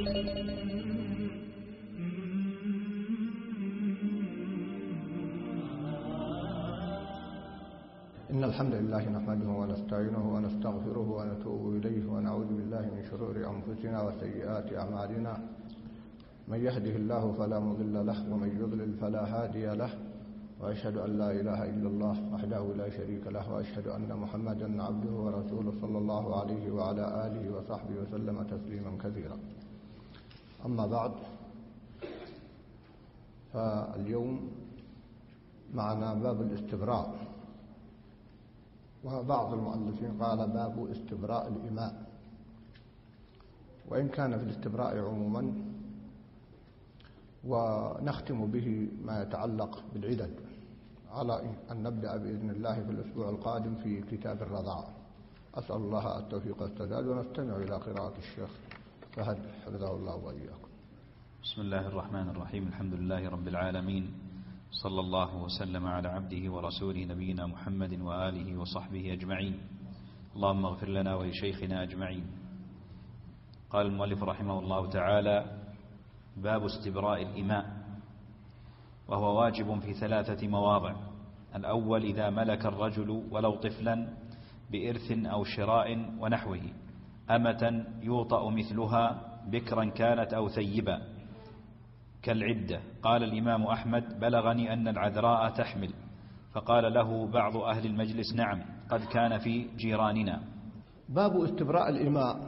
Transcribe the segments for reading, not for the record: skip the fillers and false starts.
إن الحمد لله نحمده ونستعينه ونستغفره ونتوب إليه ونعوذ بالله من شرور أنفسنا وسيئات أعمالنا. من يهده الله فلا مضل له ومن يضلل فلا هادي له، وأشهد أن لا إله إلا الله وحده لا شريك له، وأشهد أن محمدا عبده ورسوله صلى الله عليه وعلى آله وصحبه وسلم تسليما كثيرا. أما بعد، فاليوم معنا باب الاستبراء، وبعض المؤلفين قال باب استبراء الإماء، وإن كان في الاستبراء عموما، ونختم به ما يتعلق بالعدد، على أن نبدأ بإذن الله في الأسبوع القادم في كتاب الرضاعة. أسأل الله التوفيق والسداد، ونستمع إلى قراءة الشيخ فهد حفظه الله وإياكم. بسم الله الرحمن الرحيم. الحمد لله رب العالمين، صلى الله وسلم على عبده ورسوله نبينا محمد وآله وصحبه أجمعين. اللهم اغفر لنا ولشيخنا أجمعين. قال المؤلف رحمه الله تعالى: باب استبراء الإماء، وهو واجب في 3 مواضع. الأول: إذا ملك الرجل ولو طفلا بإرث أو شراء ونحوه أمة يوطأ مثلها بكرا كانت أو ثيبا كالعدة. قال الإمام أحمد: بلغني أن العذراء تحمل، فقال له بعض أهل المجلس: نعم، قد كان في جيراننا. باب استبراء الإماء،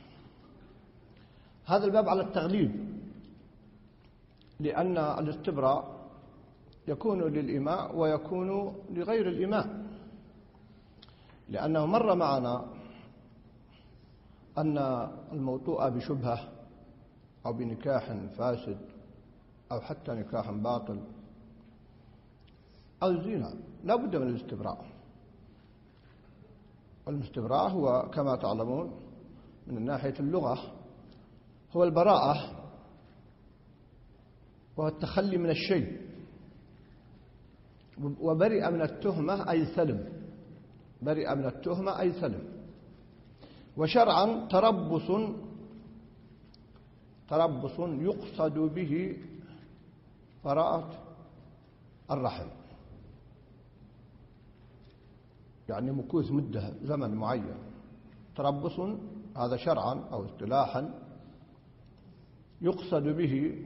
هذا الباب على التغليب، لأن الاستبراء يكون للإماء ويكون لغير الإماء، لأنه مر معنا أن الموطوء بشبهة أو بنكاح فاسد أو حتى نكاح باطل أو زنا لا بد من الاستبراء. والاستبراء هو كما تعلمون من ناحية اللغة هو البراءة، وهو التخلي من الشيء، وبرئ من التهمة أي سلم، برئ من التهمة أي سلم. وشرعا تربص يقصد به براءة الرحم، يعني مكوث مدة زمن معين. تربص هذا شرعا أو اصطلاحا يقصد به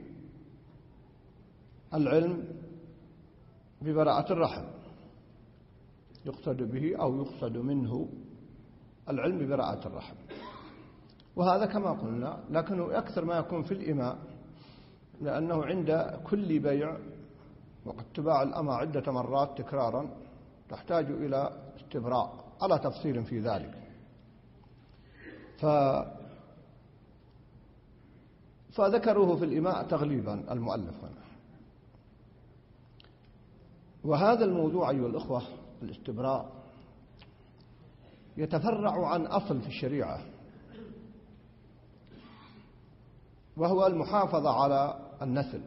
العلم ببراءة الرحم، يقصد به أو يقصد منه العلم ببراءة الرحم. وهذا كما قلنا، لكنه أكثر ما يكون في الإماء، لأنه عند كل بيع، وقد تباع الأمة عدة مرات تكرارا، تحتاج إلى استبراء على تفصيل في ذلك. فذكروه في الإماء تغليبا المؤلف هنا. وهذا الموضوع أيها الأخوة، الاستبراء، يتفرع عن أصل في الشريعة، وهو المحافظة على النسل.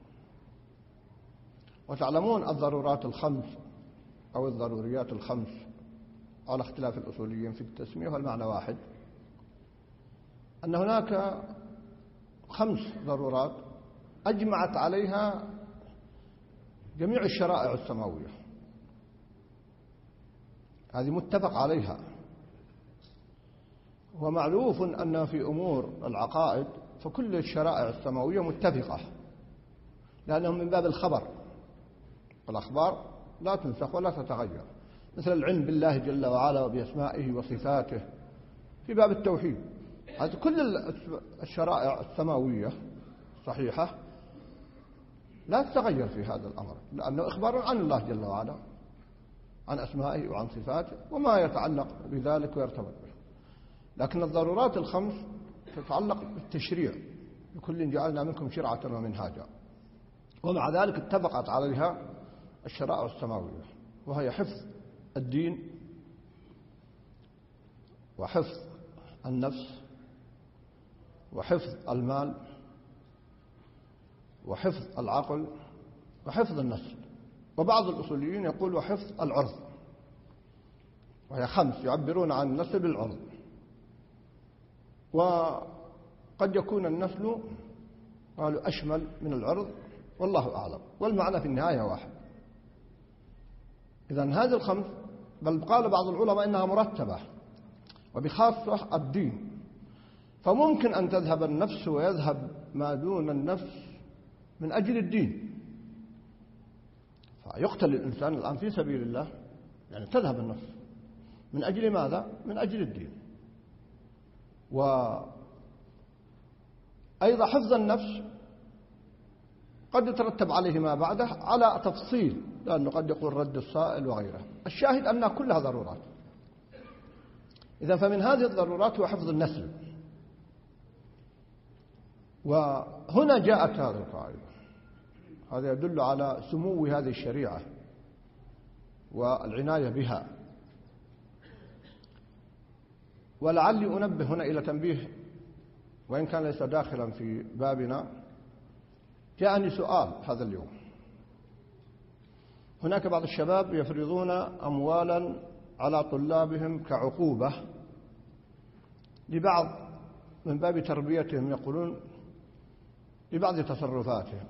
وتعلمون الضرورات الخمس أو الضروريات الخمس على اختلاف الأصوليين في التسمية، والمعنى واحد، أن هناك 5 ضرورات أجمعت عليها جميع الشرائع السماوية، هذه متفق عليها. ومعروف أن في أمور العقائد فكل الشرائع السماوية متفقة، لأنهم من باب الخبر، والأخبار لا تنسخ ولا تتغير، مثل العلم بالله جل وعلا وبأسمائه وصفاته في باب التوحيد. هذه كل الشرائع السماوية صحيحة لا تتغير في هذا الأمر، لأنه إخبار عن الله جل وعلا، عن أسمائه وعن صفاته وما يتعلق بذلك ويرتبط به. لكن الضرورات ال5 تتعلق بالتشريع، لكل جعلنا منكم شرعة ومنهاجا، ومع ذلك اتفقت عليها الشرائع السماوية، وهي حفظ الدين، وحفظ النفس، وحفظ المال، وحفظ العقل، وحفظ النسل. وبعض الأصوليين يقول وحفظ العرض، وهي 5 يعبرون عن النسل بالعرض. قد يكون النسل قالوا أشمل من العرض، والله أعلم، والمعنى في النهاية واحد. إذن هذه الخمس، بل قال بعض العلماء إنها مرتبة، وبخاصة الدين، فممكن أن تذهب النفس ويذهب ما دون النفس من أجل الدين، فيقتل الإنسان الآن في سبيل الله، يعني تذهب النفس من أجل ماذا؟ من أجل الدين. وأيضا حفظ النفس قد يترتب عليه ما بعده على تفصيل، لأنه قد يقول رد السائل وغيره. الشاهد أنها كلها ضرورات. إذا فمن هذه الضرورات هو حفظ النسل. وهنا جاءت هذه القاعدة، هذا يدل على سمو هذه الشريعة والعناية بها. ولعلي أنبه هنا إلى تنبيه، وإن كان ليس داخلا في بابنا. جاءني سؤال هذا اليوم، هناك بعض الشباب يفرضون أموالا على طلابهم كعقوبة لبعض من باب تربيتهم، يقولون لبعض تصرفاتهم.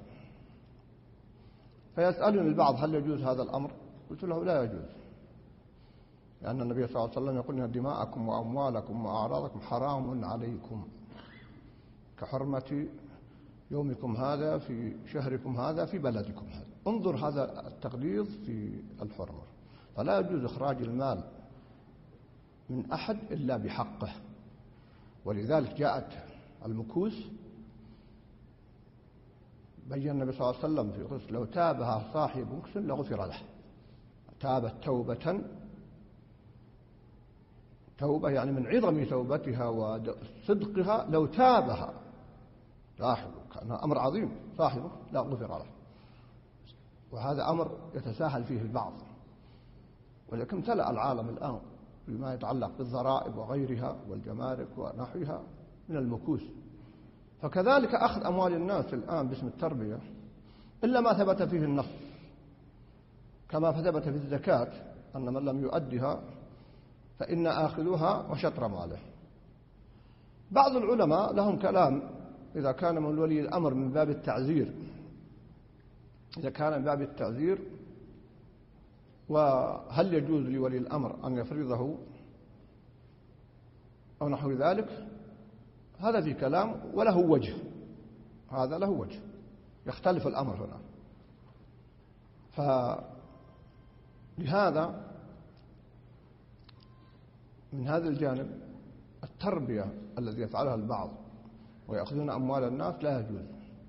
فيسألني البعض هل يجوز هذا الأمر؟ قلت له لا يجوز، لأن النبي صلى الله عليه وسلم يقول إن دماءكم وأموالكم وأعراضكم حرام عليكم كحرمة يومكم هذا في شهركم هذا في بلدكم هذا. انظر هذا التقدير في الحرمة. فلا يجوز إخراج المال من أحد إلا بحقه. ولذلك جاءت المكوس، بين النبي صلى الله عليه وسلم في قصة لو تابها صاحب مكس لغفر له. تابت توبة يعني من عظم توبتها وصدقها، لو تابها لاحظوا كان أمر عظيم، صاحبه لا غفر له. وهذا أمر يتساهل فيه البعض، ولكن امتلأ العالم الآن بما يتعلق بالضرائب وغيرها والجمارك ونحوها من المكوس. فكذلك أخذ أموال الناس الآن باسم التربية إلا ما ثبت فيه النص، كما ثبت في الزكاة أن من لم يؤدها فإن آخذها وشطر ماله. بعض العلماء لهم كلام إذا كان من ولي الأمر من باب التعزير، إذا كان من باب التعزير، وهل يجوز لولي الأمر أن يفرضه أو نحو ذلك، هذا في كلام وله وجه، هذا له وجه، يختلف الأمر هنا. فلهذا من هذا الجانب التربية الذي يفعلها البعض ويأخذون أموال الناس لا يجوز.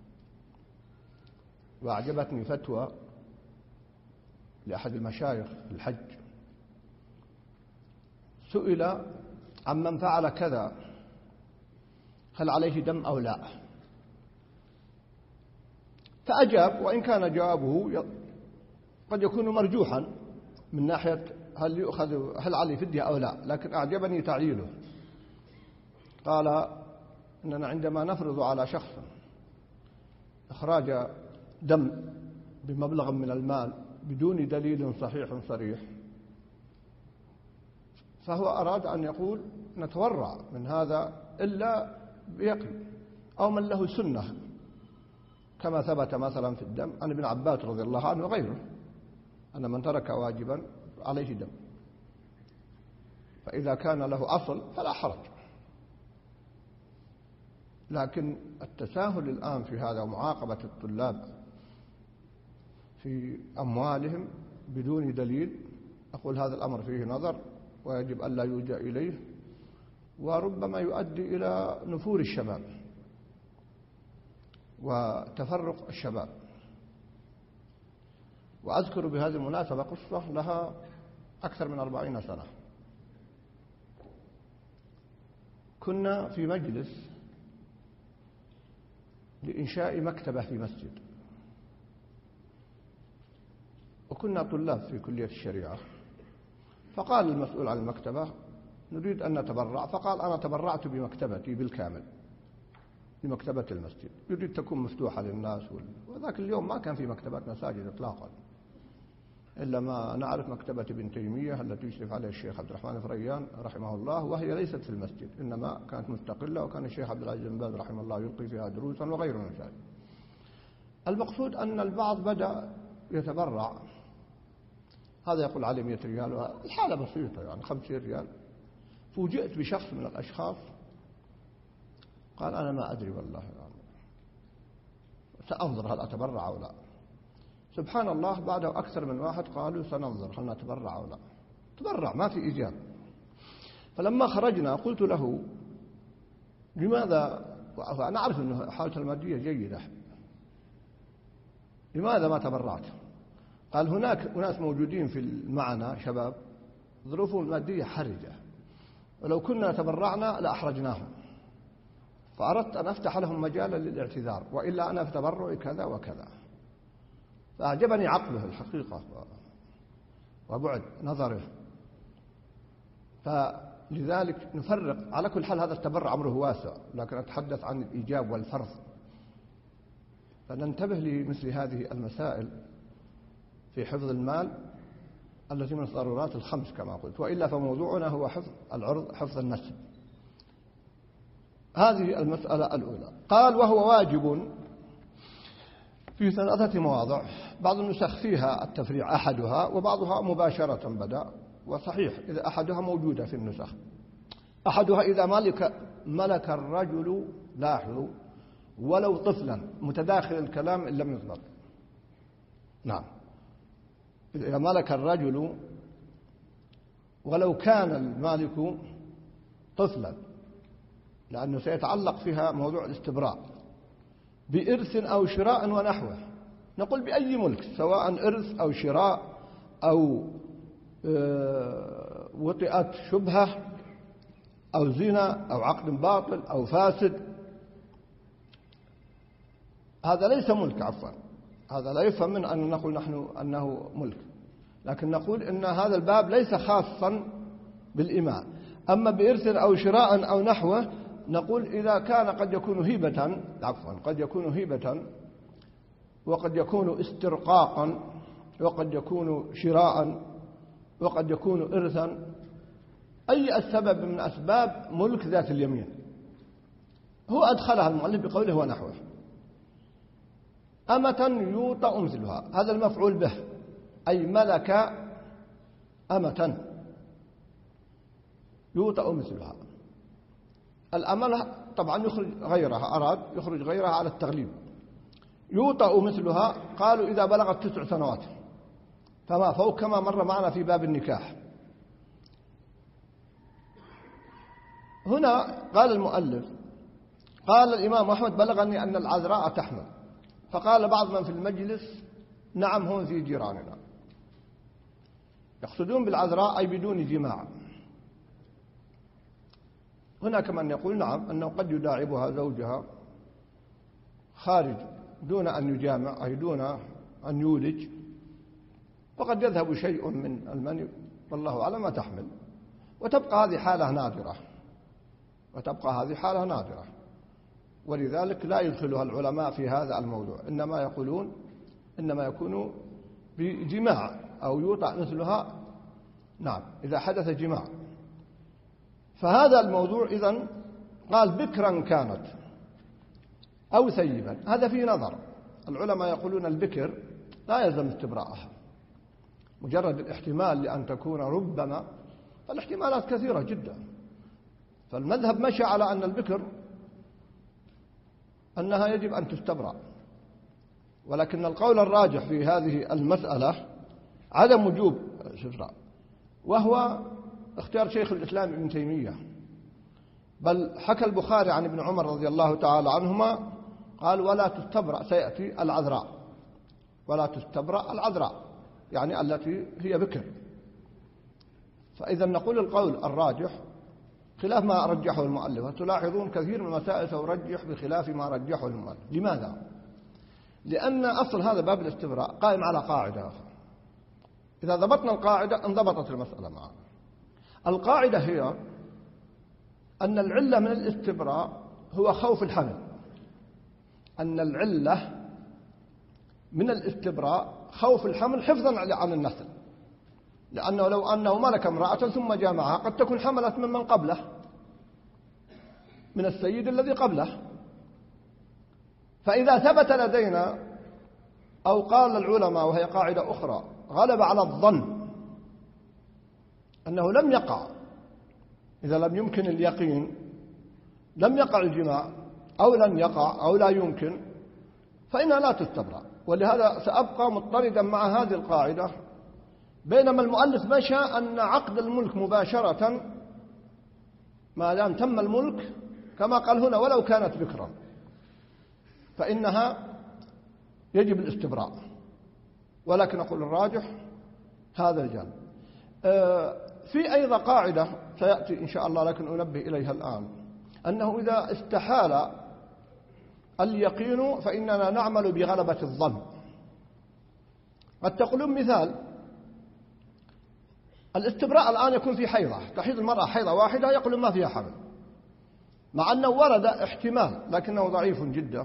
وأعجبتني فتوى لأحد المشايخ في الحج، سئل عمن فعل كذا هل عليه دم أو لا، فأجاب، وإن كان جوابه قد يكون مرجوحا من ناحية هل عليه فدية أو لا، لكن أعجبني تعليله. قال إننا عندما نفرض على شخص إخراج دم بمبلغ من المال بدون دليل صحيح صريح، فهو أراد أن يقول نتورع من هذا إلا بيقين أو من له سنة، كما ثبت مثلا في الدم عن ابن عباس رضي الله عنه وغيره أن من ترك واجبا عليه دم، فإذا كان له أصل فلا حرج. لكن التساهل الآن في هذا ومعاقبة الطلاب في أموالهم بدون دليل، أقول هذا الأمر فيه نظر ويجب ألا يلجأ إليه، وربما يؤدي إلى نفور الشباب وتفرق الشباب. وأذكر بهذه المناسبة قصة لها أكثر من 40 سنة. كنا في مجلس لإنشاء مكتبة في مسجد، وكنا طلاب في كلية الشريعة، فقال المسؤول عن المكتبة نريد أن نتبرع، فقال أنا تبرعت بمكتبتي بالكامل لمكتبة المسجد، يريد تكون مفتوحة للناس. وذاك اليوم ما كان في مكتبات مساجد إطلاقا، إلا ما نعرف مكتبة ابن تيمية التي يشرف عليها الشيخ عبد الرحمن الفريان رحمه الله، وهي ليست في المسجد إنما كانت مستقلة، وكان الشيخ عبد العزيز بن باز رحمه الله يلقي فيها دروسا وغير من ذلك. المقصود أن البعض بدأ يتبرع، هذا يقول عليه 100 ريال، الحالة بسيطة يعني 50 ريال. فوجئت بشخص من الأشخاص قال أنا ما أدري والله يعني سأنظر هل أتبرع أو لا. سبحان الله، بعده أكثر من واحد قالوا سننظر هل نتبرع أو لا. تبرع، ما في إجابة. فلما خرجنا قلت له لماذا، وأنا أعرف أن حالته المادية جيدة، لماذا ما تبرعت؟ قال هناك أناس موجودين في معنا شباب ظروفهم المادية حرجة، ولو كنا تبرعنا لأحرجناهم، فأردت أن أفتح لهم مجالا للاعتذار، وإلا أنا في تبرعي كذا وكذا. فأعجبني عقله الحقيقة وبعد نظره. فلذلك نفرق. على كل حال هذا التبرع أمره واسع، لكن أتحدث عن الإيجاب والفرض، فننتبه لمثل هذه المسائل في حفظ المال التي من الضرورات الخمس كما قلت، وإلا فموضوعنا هو حفظ العرض، حفظ النسب. هذه المسألة الأولى. قال وهو واجب في 3 مواضع، بعض النسخ فيها التفريع أحدها، وبعضها مباشرة بدأ، وصحيح إذا أحدها موجودة في النسخ. أحدها إذا ملك الرجل، لاحظوا، ولو طفلا، متداخل الكلام إن لم يضبط. نعم، إذا ملك الرجل ولو كان المالك طفلا، لأنه سيتعلق فيها موضوع الاستبراء، بإرث أو شراء ونحوه. نقول بأي ملك، سواء إرث أو شراء أو وطئت شبهة أو زنا أو عقد باطل أو فاسد، هذا ليس ملك. عفوا، هذا لا يفهم من أن نقول نحن أنه ملك، لكن نقول إن هذا الباب ليس خاصا بالإماء. أما بإرث أو شراء أو نحوه، نقول إذا كان قد يكون هبة، عفوا قد يكون هبة، وقد يكون استرقاقا، وقد يكون شراء، وقد يكون إرثا، أي السبب من أسباب ملك ذات اليمين، هو أدخلها المؤلف بقوله ونحوه. أمة يوطأ مثلها، هذا المفعول به، أي ملك أمة يوطأ مثلها. الأمة طبعا يخرج غيرها، أراد يخرج غيرها على التغليب. يوطأ مثلها قالوا إذا بلغت 9 سنوات فما فوق، كما مر معنا في باب النكاح. هنا قال المؤلف، قال الإمام أحمد بلغني أن العذراء تحمل، فقال بعض من في المجلس نعم هم في جيراننا، يقصدون بالعذراء أي بدون جماع. هناك من يقول نعم أنه قد يداعبها زوجها خارج دون أن يجامع، أي دون أن يولج، وقد يذهب شيء من المني، والله أعلم ما تحمل، وتبقى هذه حالة نادرة، ولذلك لا يدخلها العلماء في هذا الموضوع، إنما يقولون إنما يكون بجماع أو يوطأ مثلها، نعم إذا حدث جماع. فهذا الموضوع إذن قال بكرا كانت أو ثيبا، هذا فيه نظر. العلماء يقولون البكر لا يلزم استبراءها، مجرد الاحتمال لأن تكون ربما، فالاحتمالات كثيرة جدا. فالمذهب مشى على أن البكر أنها يجب أن تستبرأ، ولكن القول الراجح في هذه المسألة عدم وجوب الاستبراء، وهو اختيار شيخ الإسلام ابن تيمية. بل حكى البخاري عن ابن عمر رضي الله تعالى عنهما قال ولا تستبرأ، سيأتي العذراء، ولا تستبرأ العذراء يعني التي هي بكر. فإذا نقول القول الراجح خلاف ما رجحه المؤلف. وتلاحظون كثير من المسائل ترجح بخلاف ما رجحه المؤلف. لماذا؟ لأن أصل هذا باب الاستبراء قائم على قاعدة، إذا ضبطنا القاعدة انضبطت المسألة معنا. القاعدة هي أن العلة من الاستبراء هو خوف الحمل، أن العلة من الاستبراء خوف الحمل حفظا عن النسل، لأنه لو أنه ملك امرأة ثم جامعها قد تكون حملت ممن قبله، من السيد الذي قبله. فإذا ثبت لدينا، أو قال العلماء وهي قاعدة أخرى، غلب على الظن أنه لم يقع، إذا لم يمكن اليقين، لم يقع الجماع أو لن يقع أو لا يمكن، فإنها لا تستبرأ. ولهذا سأبقى مضطردا مع هذه القاعدة، بينما المؤلف مشى أن عقد الملك مباشرة ما دام تم الملك كما قال هنا ولو كانت بكرا فإنها يجب الاستبراء، ولكن أقول الراجح هذا الجانب. في أيضا قاعدة سيأتي إن شاء الله لكن أنبه إليها الآن، أنه إذا استحال اليقين فإننا نعمل بغلبة الظن. قد تقولون مثال، الاستبراء الآن يكون في حيضة، تحيض المرأة حيضة واحدة يقولون ما فيها حمل، مع أنه ورد احتمال لكنه ضعيف جدا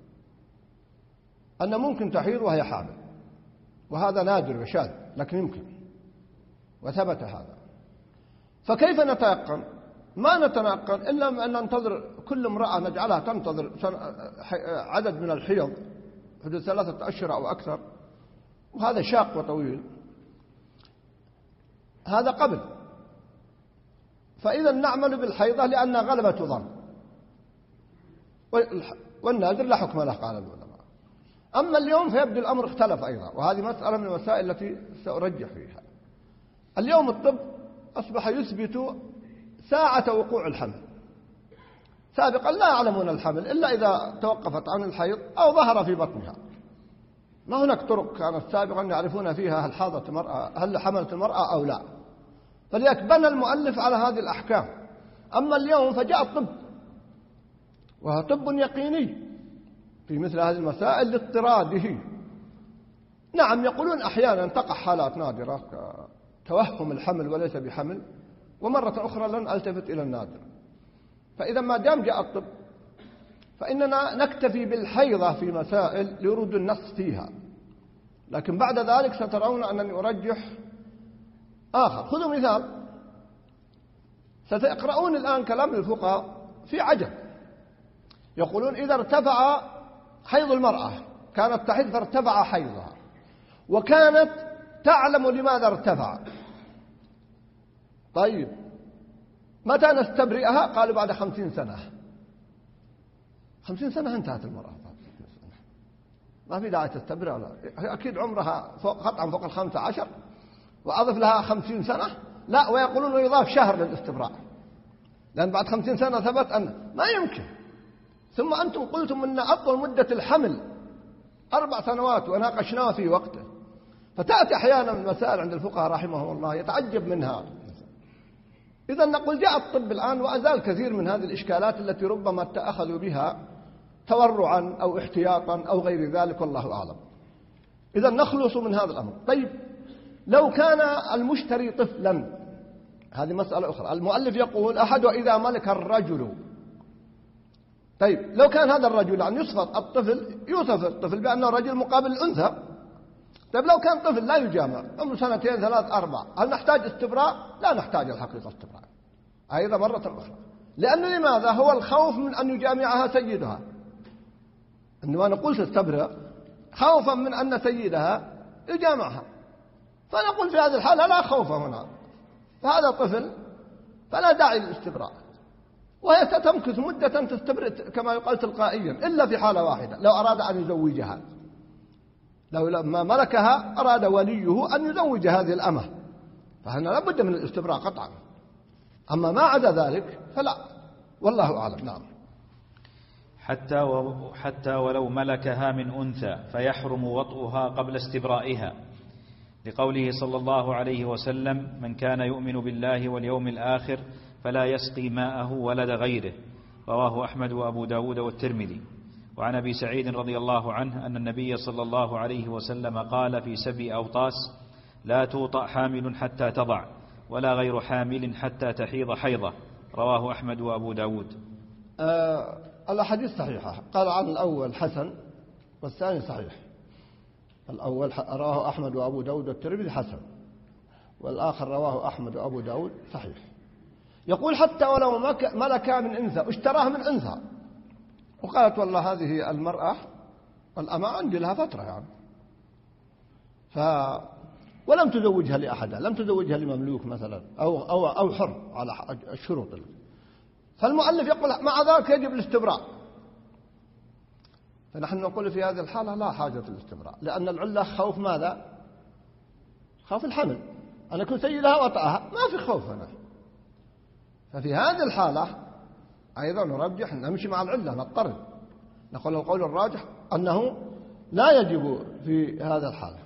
أن ممكن تحيض وهي حامل، وهذا نادر وشاذ لكن يمكن، وثبت هذا. فكيف نتيقن؟ ما نتيقن إلا أن ننتظر كل امرأة نجعلها تنتظر عدد من الحيض حدود 3 أشهر أو أكثر، وهذا شاق وطويل، هذا قبل. فإذا نعمل بالحيضة لأنها غلبة ظن، والنادر لا حكم له قال العلماء. أما اليوم فيبدو الأمر اختلف أيضا، وهذه مسألة من المسائل التي سأرجح فيها. اليوم الطب أصبح يثبت ساعة وقوع الحمل، سابقا لا يعلمون الحمل إلا إذا توقفت عن الحيض أو ظهر في بطنها. ما هناك طرق كانت سابقا يعرفون فيها هل حاضت المرأة، هل حملت المرأة أو لا، فلذلك بنى المؤلف على هذه الأحكام. أما اليوم فجاء الطب، وهو طب يقيني في مثل هذه المسائل لاضطراده. نعم يقولون أحيانا تقع حالات نادرة كتوهم الحمل وليس بحمل، ومرة أخرى لن ألتفت إلى النادر. فإذا ما دام جاء الطب فإننا نكتفي بالحيضة في مسائل لورود النص فيها، لكن بعد ذلك سترون أنني أرجح آخر. خذوا مثال، ستقرؤون الآن كلام الفقهاء في عجب، يقولون إذا ارتفع حيض المرأة، كانت تحيض فارتفع حيضها وكانت تعلم لماذا ارتفع، طيب متى نستبرئها؟ قالوا بعد 50 سنة. 50 سنة انتهت المرأة، ما في داعي تستبرئ، أكيد عمرها قطعا فوق 15 وأضف لها 50 سنة، لا، ويقولون يضاف شهر للاستبراء، لأن بعد 50 سنة ثبت أن ما يمكن. ثم أنتم قلتم أن أطول مدة الحمل 4 سنوات وناقشناه في وقته. فتأتي أحيانا المسائل عند الفقهاء رحمهم الله يتعجب منها. إذا نقول جاء الطب الآن وأزال كثير من هذه الإشكالات التي ربما تأخذوا بها تورعا أو احتياطا أو غير ذلك، والله أعلم. إذا نخلص من هذا الأمر. طيب لو كان المشتري طفلا، هذه مسألة أخرى. المؤلف يقول أحد وإذا ملك الرجل، طيب لو كان هذا الرجل يعني يوصف الطفل بأنه رجل مقابل الأنثى، طيب لو كان طفل لا يجامع عمره 2 3 4 هل نحتاج استبراء؟ لا نحتاج الحقيقة استبراء أيضا مرة أخرى. لأن لماذا؟ هو الخوف من أن يجامعها سيدها، عندما نقول تستبرأ خوفا من أن سيدها يجامعها، فنقول في هذه الحالة لا خوف هنا، فهذا طفل فلا داعي للاستبراء، وهي ستمكث مدة تستبرئ كما يقال تلقائيا، إلا في حالة واحدة، لو أراد أن يزوجها، لو لما ملكها أراد وليه أن يزوج هذه الأمة، فهنا لابد من الاستبراء قطعا. أما ما عدا ذلك فلا، والله أعلم. نعم. حتى ولو ملكها من أنثى فيحرم وطئها قبل استبرائها، لقوله صلى الله عليه وسلم: من كان يؤمن بالله واليوم الآخر فلا يسقي ماءه ولد غيره، رواه أحمد وأبو داود والترمذي. وعن أبي سعيد رضي الله عنه أن النبي صلى الله عليه وسلم قال في 7 أوطاس: لا توطأ حامل حتى تضع، ولا غير حامل حتى تحيض حيضة، رواه أحمد وأبو داود. الأحاديث صحيحة، قال عن الأول حسن والثاني صحيح. الأول رواه أحمد وأبو داود والترمذي حسن، والآخر رواه أحمد وأبو داود صحيح. يقول حتى ولو ملكا من أنثى، اشتراه من أنثى وقالت والله هذه المرأة والأمة عندي لها فترة يعني، ولم تزوجها لأحد، لم تزوجها لمملوك مثلا أو حر على الشروط. فالمؤلف يقول مع ذلك يجب الاستبراء. فنحن نقول في هذه الحالة لا حاجة للاستبراء، لأن العلة خوف ماذا؟ خوف الحمل، أن يكون سيدها وطأها، ما في خوف هنا. ففي هذه الحالة أيضا نرجح نمشي مع العلة، نضطرد، نقول القول الراجح أنه لا يجب في هذا الحالة.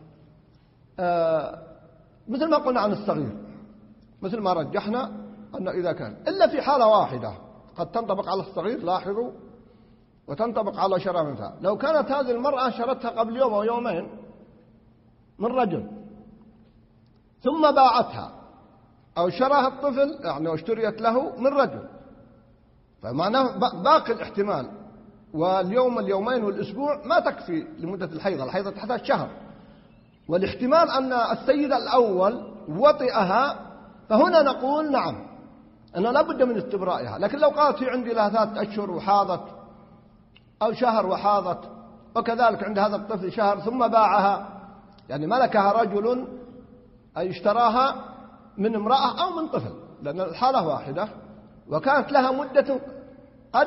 مثل ما قلنا عن الصغير، مثل ما رجحنا أنه إذا كان إلا في حالة واحدة قد تنطبق على الصغير، لاحظوا، وتنطبق على شراء منها. لو كانت هذه المرأة شرتها قبل يوم أو يومين من رجل ثم باعتها، أو شراها الطفل يعني واشتريت له من رجل، فمعناه باقي الاحتمال، واليوم اليومين والأسبوع ما تكفي لمدة الحيضة تحتاج شهر، والاحتمال أن السيد الأول وطئها، فهنا نقول نعم أنه لا بد من استبرائها. لكن لو قالت في عندي لها 3 أشهر وحاضت أو شهر وحاضت، وكذلك عند هذا الطفل شهر ثم باعها، يعني ملكها رجل أي اشتراها من امرأة أو من طفل، لأن الحالة واحدة، وكانت لها مدة قد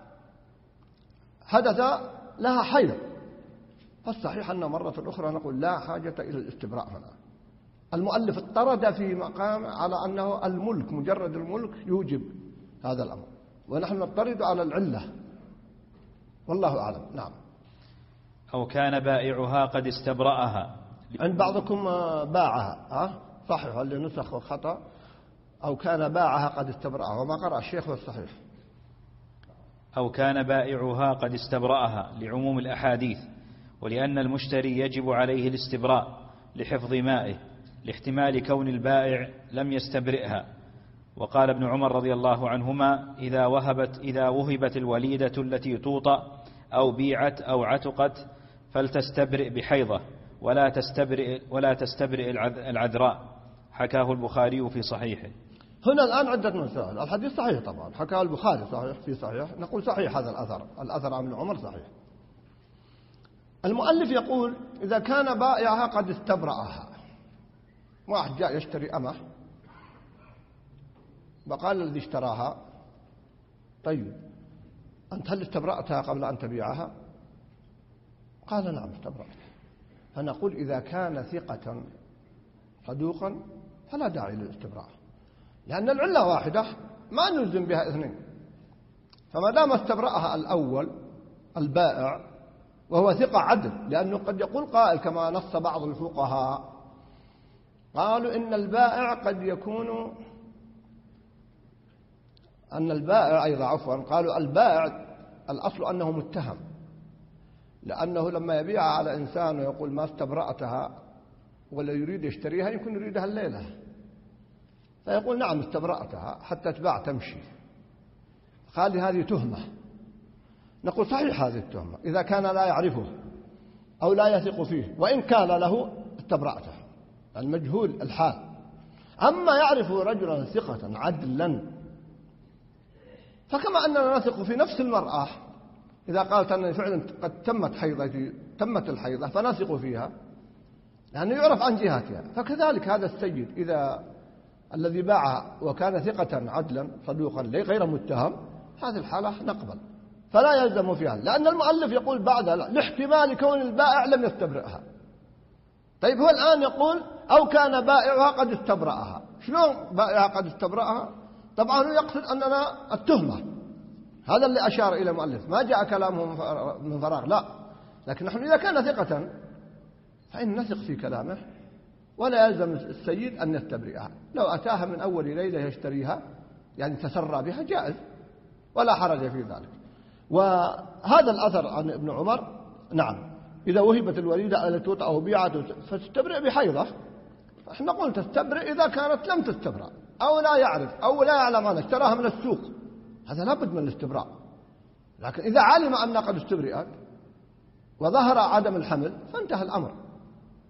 حدث لها حيض، فالصحيح أن مرة أخرى نقول لا حاجة إلى الاستبراء هنا. المؤلف اضطرد في مقام على أنه الملك، مجرد الملك يوجب هذا الأمر، ونحن نضطرد على العلة، والله أعلم. نعم. أو كان بائعها قد استبرأها. عند بعضكم باعها، صحيح، اللي نسخ خطأ، أو كان باعها قد استبرأها، وما قرأ الشيخ والصحيح. أو كان بائعها قد استبرأها لعموم الأحاديث، ولأن المشتري يجب عليه الاستبراء لحفظ مائه، لاحتمال كون البائع لم يستبرئها. وقال ابن عمر رضي الله عنهما: إذا وهبت الوليدة التي توطأ أو بيعت أو عتقت فلتستبرئ بحيضة ولا تستبرئ العذراء. حكاه البخاري في صحيحه. هنا الآن عدة مسائل. الحديث صحيح طبعا، حكاه البخاري صحيح في صحيح، نقول صحيح هذا الأثر عن ابن عمر صحيح. المؤلف يقول إذا كان بائعها قد استبرأها، واحد جاء يشتري أمه، فقال الذي اشتراها: طيب أنت هل استبرأتها قبل أن تبيعها؟ قال: نعم استبرأتها. فنقول إذا كان ثقة صدوقا فلا داعي للاستبراء، لأن العلة واحدة ما نلزم بها 2. فما دام استبرأها الأول البائع وهو ثقة عدل، لأنه قد يقول قائل كما نص بعض الفقهاء، قالوا إن البائع قد يكون قالوا البائع الأصل أنه متهم، لأنه لما يبيع على إنسان ويقول ما استبرأتها ولا يريد يشتريها، يمكن يريدها الليلة، فيقول نعم استبرأتها حتى تباع تمشي، قال هذه تهمة. نقول صحيح هذه التهمة إذا كان لا يعرفه أو لا يثق فيه، وإن كان له استبرأته، المجهول الحال. أما يعرف رجلا ثقة عدلا، فكما أننا نثق في نفس المرأة إذا قالت أن فعلا قد تمت الحيضة فنثق فيها، يعني يعرف عن جهتها، فكذلك هذا السيد إذا الذي باع وكان ثقة عدلا صدوقا غير متهم، هذه الحالة نقبل، فلا يلزم فيها، لأن المؤلف يقول بعد لاحتمال كون البائع لم يستبرئها. طيب هو الآن يقول أو كان بائعها قد استبرأها. شلون بائعها قد استبرأها؟ طبعا هو يقصد أننا التهمة، هذا اللي أشار إلى المؤلف، ما جاء كلامه من فراغ، لا، لكن نحن إذا كان ثقة فإن نثق في كلامه ولا يلزم السيد أن يستبرئها. لو أتاها من أول ليلة يشتريها يعني تسرى بها جائز ولا حرج في ذلك. وهذا الأثر عن ابن عمر، نعم إذا وهبت الوليدة التي توطأ أو بيعت فتستبرئ بحيضة، احنا نقول تستبرئ إذا كانت لم تستبرأ أو لا يعرف أو لا يعلم أن اشتراها من السوق، هذا لابد من الاستبراء. لكن إذا علم أن قد استبرئت وظهر عدم الحمل فانتهى الأمر،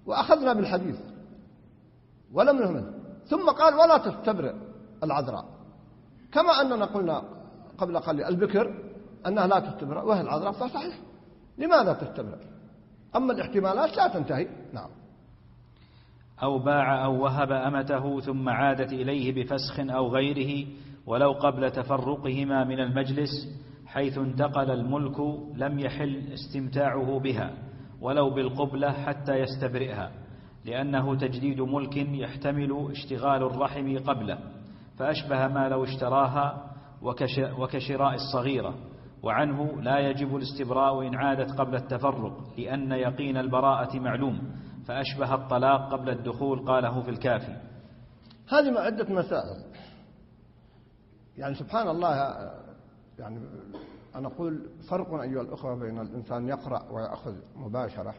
وأخذنا بالحديث ولم نهمل، ثم قال ولا تستبرئ العذراء، كما أننا قلنا قبل قليل البكر أنها لا تستبرئ وهي العذراء، فصحيح لماذا تستبرئ؟ أما الاحتمالات لا تنتهي. نعم. أو باع أو وهب أمته ثم عادت إليه بفسخ أو غيره ولو قبل تفرقهما من المجلس، حيث انتقل الملك لم يحل استمتاعه بها ولو بالقبلة حتى يستبرئها، لأنه تجديد ملك يحتمل اشتغال الرحم قبله، فأشبه ما لو اشتراها وكشراء الصغيرة، وعنه لا يجب الاستبراء إن عادت قبل التفرق، لأن يقين البراءة معلوم، فأشبه الطلاق قبل الدخول، قاله في الكافي. هذه عدة مسائل، يعني سبحان الله، يعني أنا أقول فرق أيها الأخوة بين الإنسان يقرأ ويأخذ مباشرة،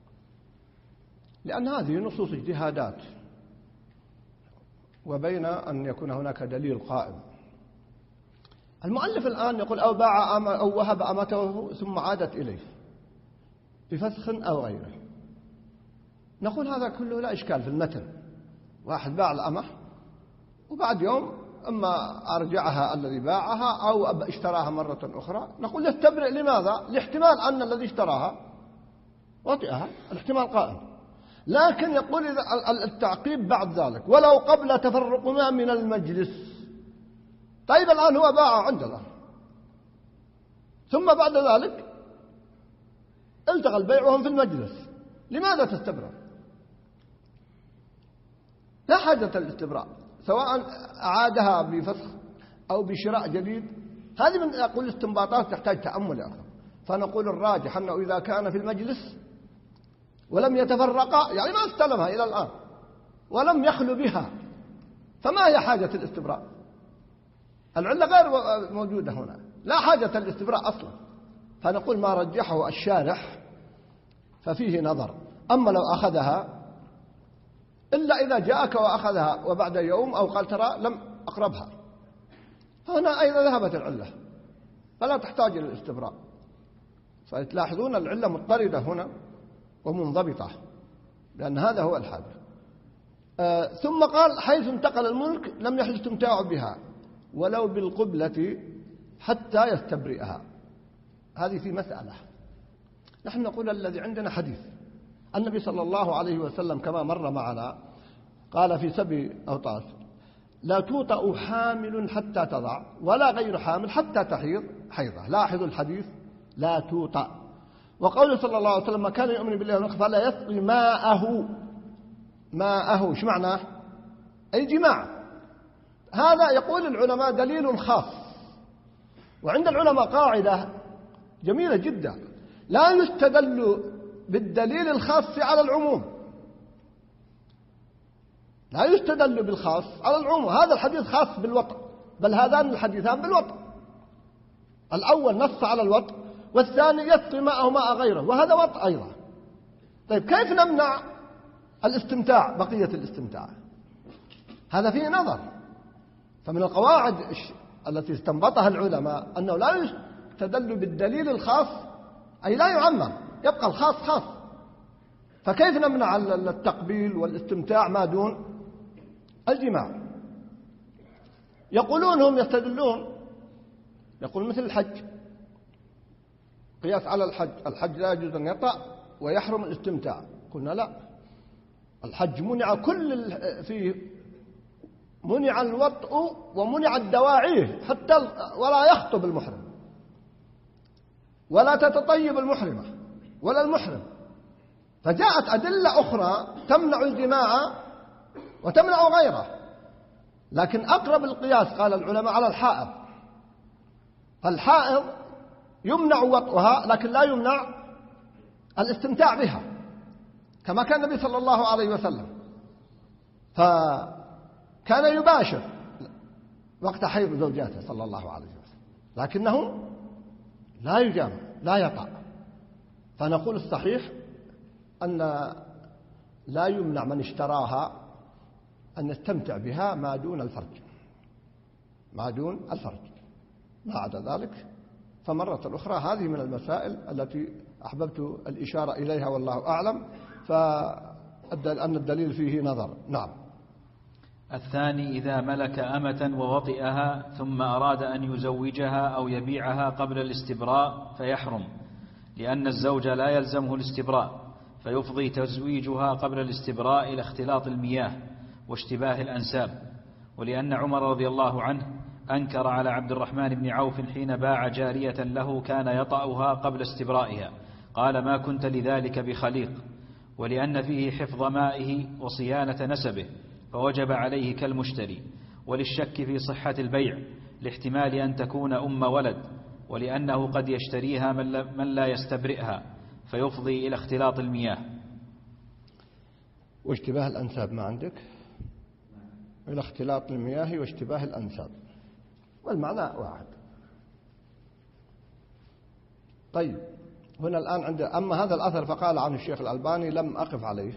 لأن هذه نصوص اجتهادات، وبين أن يكون هناك دليل قائم. المؤلف الآن يقول أو باع أو وهب أمته ثم عادت إليه بفسخ أو غيره، نقول هذا كله لا إشكال في المتن. واحد باع الأمة وبعد يوم أما أرجعها الذي باعها أو اشتراها مرة أخرى، نقول يستبرئ. لماذا؟ لاحتمال أن الذي اشتراها وطئها، الاحتمال قائم. لكن يقول التعقيب بعد ذلك ولو قبل تفرقهما من المجلس. طيب الآن هو باع عندنا، ثم بعد ذلك التقى البيع وهم في المجلس، لماذا تستبرئ؟ لا حاجة الاستبراء، سواء أعادها بفسخ أو بشراء جديد. هذه من أقول استنباطات تحتاج تأمل يا أخي. فنقول الراجح أنه إذا كان في المجلس ولم يتفرقا، يعني ما استلمها إلى الآن ولم يخلو بها، فما هي حاجة الاستبراء؟ العلة غير موجودة هنا، لا حاجة الاستبراء أصلا. فنقول ما رجحه الشارح ففيه نظر. أما لو أخذها إلا إذا جاءك وأخذها وبعد يوم أو قال ترى لم أقربها، فهنا أيضا ذهبت العلة، فلا تحتاج إلى الاستبراء. فتلاحظون العلة مضطردة هنا ومنضبطة، لأن هذا هو الحاجة. ثم قال حيث انتقل الملك لم يحل استمتاع بها ولو بالقبلة حتى يستبرئها. هذه في مسألة. نحن نقول الذي عندنا حديث النبي صلى الله عليه وسلم كما مر معنا قال في 7 أوطاس لا توطأ حامل حتى تضع ولا غير حامل حتى تحيض حيضة. لاحظوا الحديث لا توطأ. وقوله صلى الله عليه وسلم ما كان يؤمن بالله واليوم الآخر فلا يسقي ماءه ايش معناه؟ أي جماع. هذا يقول العلماء دليل خاص. وعند العلماء قاعدة جميلة جدا، لا يستدل بالدليل الخاص على العموم، لا يستدل بالخاص على العموم. هذا الحديث خاص بالوطء، بل هذان الحديثان بالوطء. الأول نص على الوطء، والثاني يسقي ماءه ماء غيره، وهذا وطء أيضا. طيب كيف نمنع الاستمتاع، بقية الاستمتاع؟ هذا فيه نظر. فمن القواعد التي استنبطها العلماء أنه لا يستدل بالدليل الخاص، أي لا يعمم، يبقى الخاص خاص. فكيف نمنع التقبيل والاستمتاع ما دون الجماع؟ يقولون هم يستدلون، يقول مثل الحج، قياس على الحج لا يجوز أن يطأ ويحرم الاستمتاع. قلنا لا، الحج منع فيه منع الوطء ومنع الدواعيه، حتى ولا يخطب المحرم ولا تتطيب المحرمة ولا المحرم. فجاءت أدلة أخرى تمنع الجماع وتمنع غيره. لكن أقرب القياس قال العلماء على الحائض. الحائض يمنع وطئها لكن لا يمنع الاستمتاع بها، كما كان النبي صلى الله عليه وسلم، فكان يباشر وقت حيض زوجاته صلى الله عليه وسلم، لكنه لا يجامع لا يطأ. فنقول الصحيح أن لا يمنع من اشتراها أن يستمتع بها ما دون الفرج، ما دون الفرج. ما عدا ذلك فمرة أخرى هذه من المسائل التي أحببت الإشارة إليها والله أعلم. أن الدليل فيه نظر. نعم. الثاني إذا ملك أمة ووطئها ثم أراد أن يزوجها أو يبيعها قبل الاستبراء فيحرم، لأن الزوج لا يلزمه الاستبراء، فيفضي تزويجها قبل الاستبراء إلى اختلاط المياه واشتباه الأنساب. ولأن عمر رضي الله عنه أنكر على عبد الرحمن بن عوف حين باع جارية له كان يطأها قبل استبرائها، قال ما كنت لذلك بخليق. ولأن فيه حفظ مائه وصيانة نسبه فوجب عليه كالمشتري. وللشك في صحة البيع لاحتمال أن تكون أم ولد، ولأنه قد يشتريها من لا يستبرئها فيفضي إلى اختلاط المياه. واشتباه الأنساب ما عندك؟ إلى اختلاط المياه واشتباه الأنساب، والمعنى واحد. طيب هنا الآن عنده أما هذا الأثر فقال عنه الشيخ الألباني لم أقف عليه،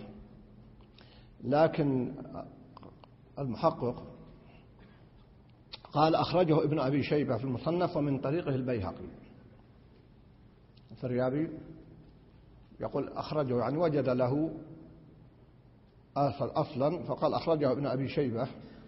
لكن المحقق قال أخرجه ابن أبي شيبة في المصنف ومن طريقه البيهقي. الفريابي يقول أخرجه يعني وجد له أصلا، فقال أخرجه ابن أبي شيبة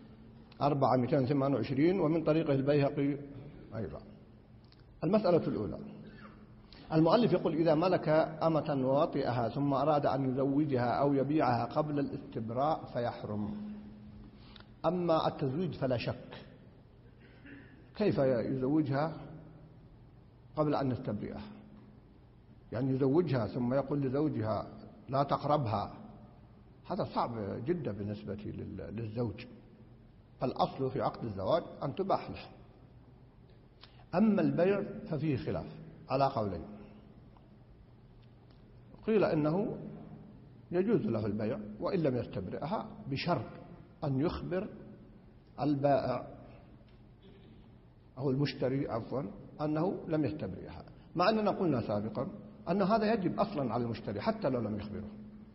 428 ومن طريقه البيهقي أيضا. المسألة الأولى، المؤلف يقول إذا ملك أمة ووطئها ثم أراد أن يزوجها أو يبيعها قبل الاستبراء فيحرم. أما التزويج فلا شك، كيف يزوجها قبل أن يستبرئها؟ يعني يزوجها ثم يقول لزوجها لا تقربها، هذا صعب جدا بالنسبة للزوج. الأصل في عقد الزواج أن تباح له. أما البيع ففيه خلاف على قولين. قيل إنه يجوز له البيع وإن لم يستبرئها بشرط أن يخبر البائع أو المشتري عفوا أنه لم يستبرئها، مع أننا قلنا سابقا أن هذا يجب أصلا على المشتري حتى لو لم يخبره.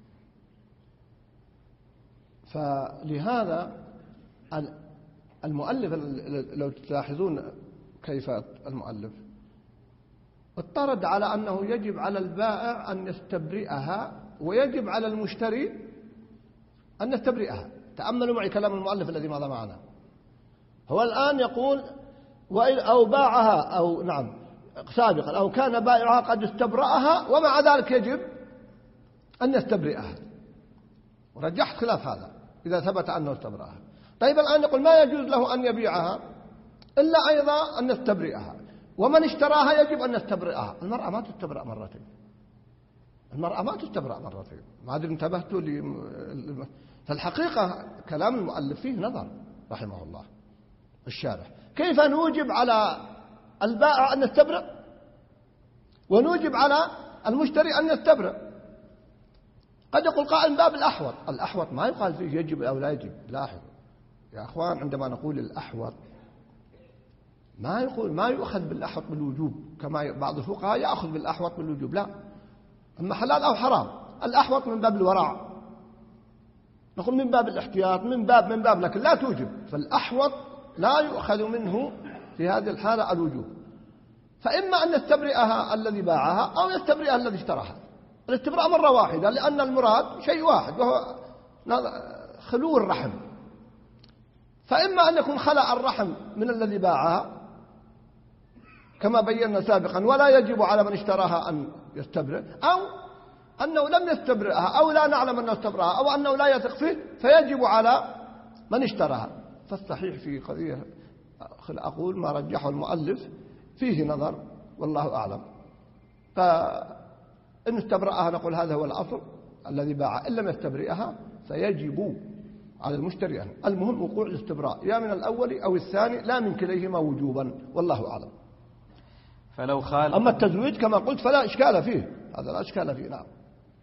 فلهذا المؤلف لو تلاحظون كيف المؤلف اضطرد على أنه يجب على البائع أن يستبرئها ويجب على المشتري أن يستبرئها. تأملوا معي كلام المؤلف الذي مضى معنا. هو الآن يقول أو باعها أو نعم سابقا أو كان بائعها قد استبرأها ومع ذلك يجب أن يستبرئها، ورجحت خلاف هذا إذا ثبت أنه استبرأها. طيب الآن يقول ما يجوز له أن يبيعها إلا أيضا أن يستبرئها، ومن اشتراها يجب أن يستبرئها. المرأة ما تستبرأ مرتين، المرأة ما تستبرأ مرتين. ما أدري انتبهتوا فالحقيقة كلام المؤلف فيه نظر رحمه الله الشارح. كيف نوجب على البائع أن يستبرئ ونوجب على المشتري أن يستبرئ؟ قد يقول قائل باب الأحوط. الأحوط ما يقال فيه يجب أو لا يجب. لاحظ يا أخوان، عندما نقول الأحوط ما يؤخذ بالأحوط بالوجوب كما بعض الفقهاء يأخذ بالأحوط بالوجوب، لا. أما حلال أو حرام، الأحوط من باب الورع، نقول من باب الاحتياط، من باب لكن لا توجب. فالأحوط لا يؤخذ منه في هذه الحالة الوجوب، فإما أن يستبرئها الذي باعها أو يستبرئها الذي اشتراها. الاستبراء مرة واحدة لأن المراد شيء واحد وهو خلو الرحم. فإما أن يكون خلع الرحم من الذي باعها كما بينا سابقا ولا يجب على من اشتراها أن يستبرئ، أو أنه لم يستبرئها أو لا نعلم أنه استبرئها أو أنه لا يثق فيه فيجب على من اشتراها. فالصحيح في قضية أقول ما رجحه المؤلف فيه نظر والله أعلم. فإن استبرأها نقول هذا هو الأصل الذي باع، إن لم يستبرئها فيجب على المشتري. المهم وقوع الاستبراء يا من الأول أو الثاني، لا من كليهما وجوبا والله أعلم. فلو خالف أما التزويج كما قلت فلا إشكال فيه، هذا لا إشكال فيه. نعم.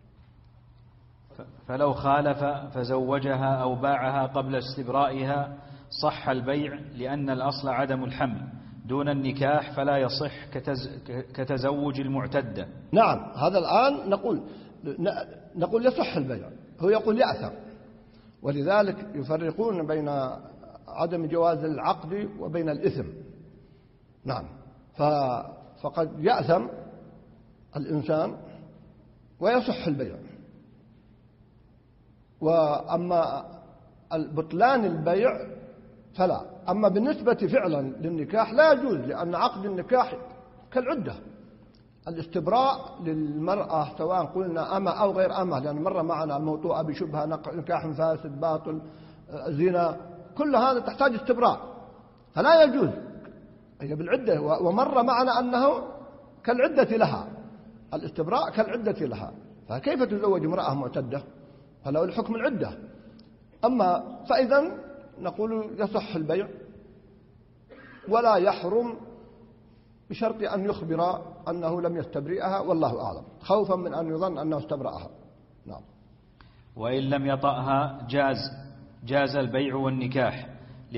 فلو خالف فزوجها أو باعها قبل استبرائها صح البيع، لأن الأصل عدم الحمل دون النكاح، فلا يصح كتزوج المعتدة. نعم، هذا الآن نقول يصح البيع، هو يقول يأثم، ولذلك يفرقون بين عدم جواز العقد وبين الإثم. نعم، فقد يأثم الإنسان ويصح البيع. وأما بطلان البيع فلا. أما بالنسبة فعلا للنكاح لا يجوز، لأن عقد النكاح كالعدة. الاستبراء للمرأة سواء قلنا أما أو غير أما، لأن مرة معنا الموضوع بشبهة نكاح فاسد باطل زنا، كل هذا تحتاج استبراء فلا يجوز، هي بالعدة. ومر معنا أنه كالعدة لها، الاستبراء كالعدة لها، فكيف تزوج امرأة معتدة؟ فلو الحكم العدة. أما فإذا نقول يصح البيع ولا يحرم بشرط أن يخبر أنه لم يستبرئها، والله أعلم، خوفا من أن يظن أنه استبرأها. نعم. وإن لم يطأها جاز البيع والنكاح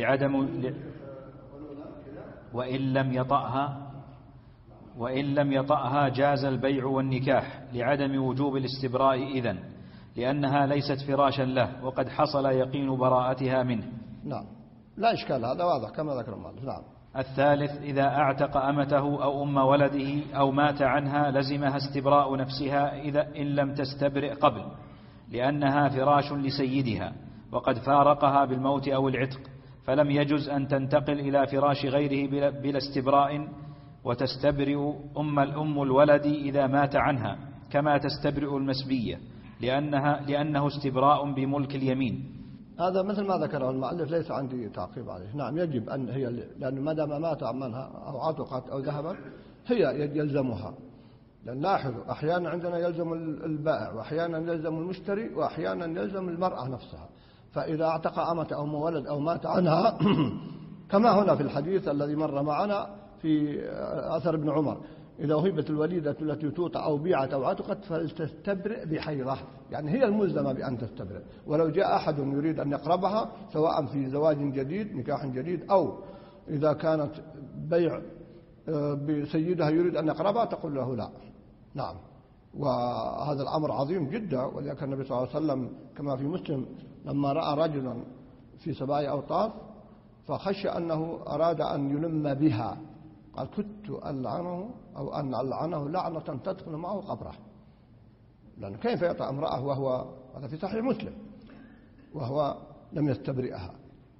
وإن لم يطأها جاز البيع والنكاح لعدم وجوب الاستبراء إذن، لأنها ليست فراشا له وقد حصل يقين براءتها منه. نعم، لا إشكال، هذا واضح كما ذكر المؤلف. نعم. الثالث إذا أعتق أمته أو أم ولده أو مات عنها لزمها استبراء نفسها إن لم تستبرئ قبل، لأنها فراش لسيدها وقد فارقها بالموت أو العتق، فلم يجز أن تنتقل إلى فراش غيره بلا استبراء، وتستبرئ أم الولد إذا مات عنها كما تستبرئ المسبية، لأنه استبراء بملك اليمين. هذا مثل ما ذكره المؤلف، ليس عندي تعقيب عليه. نعم، يجب أن هي، لأن ما دام مات منها أو عتقت أو ذهبت هي يلزمها. لأن لاحظوا أحيانا عندنا يلزم البائع، وأحيانا يلزم المشتري، وأحيانا يلزم المرأة نفسها. فإذا اعتق أمة أو ولد أو مات عنها كما هنا في الحديث الذي مر معنا في أثر ابن عمر، إذا وهبت الوليدة التي توطأ أو بيعت أو عتقت فلتستبرئ بحيضة، يعني هي الملزمة بأن تستبرئ. ولو جاء أحد يريد أن يقربها سواء في زواج جديد نكاح جديد، أو إذا كانت بيع بسيدها يريد أن يقربها تقول له لا. نعم. وهذا الأمر عظيم جدا، ولذلك النبي صلى الله عليه وسلم كما في مسلم لما رأى رجلا في سبايا أوطاس فخشى أنه أراد أن يلم بها، قال كنت ألعنه أو أن ألعنه لعنة تدخل معه قبره، لأن كيف يطأ امرأة وهو، هذا في صحيح مسلم، وهو لم يستبرئها.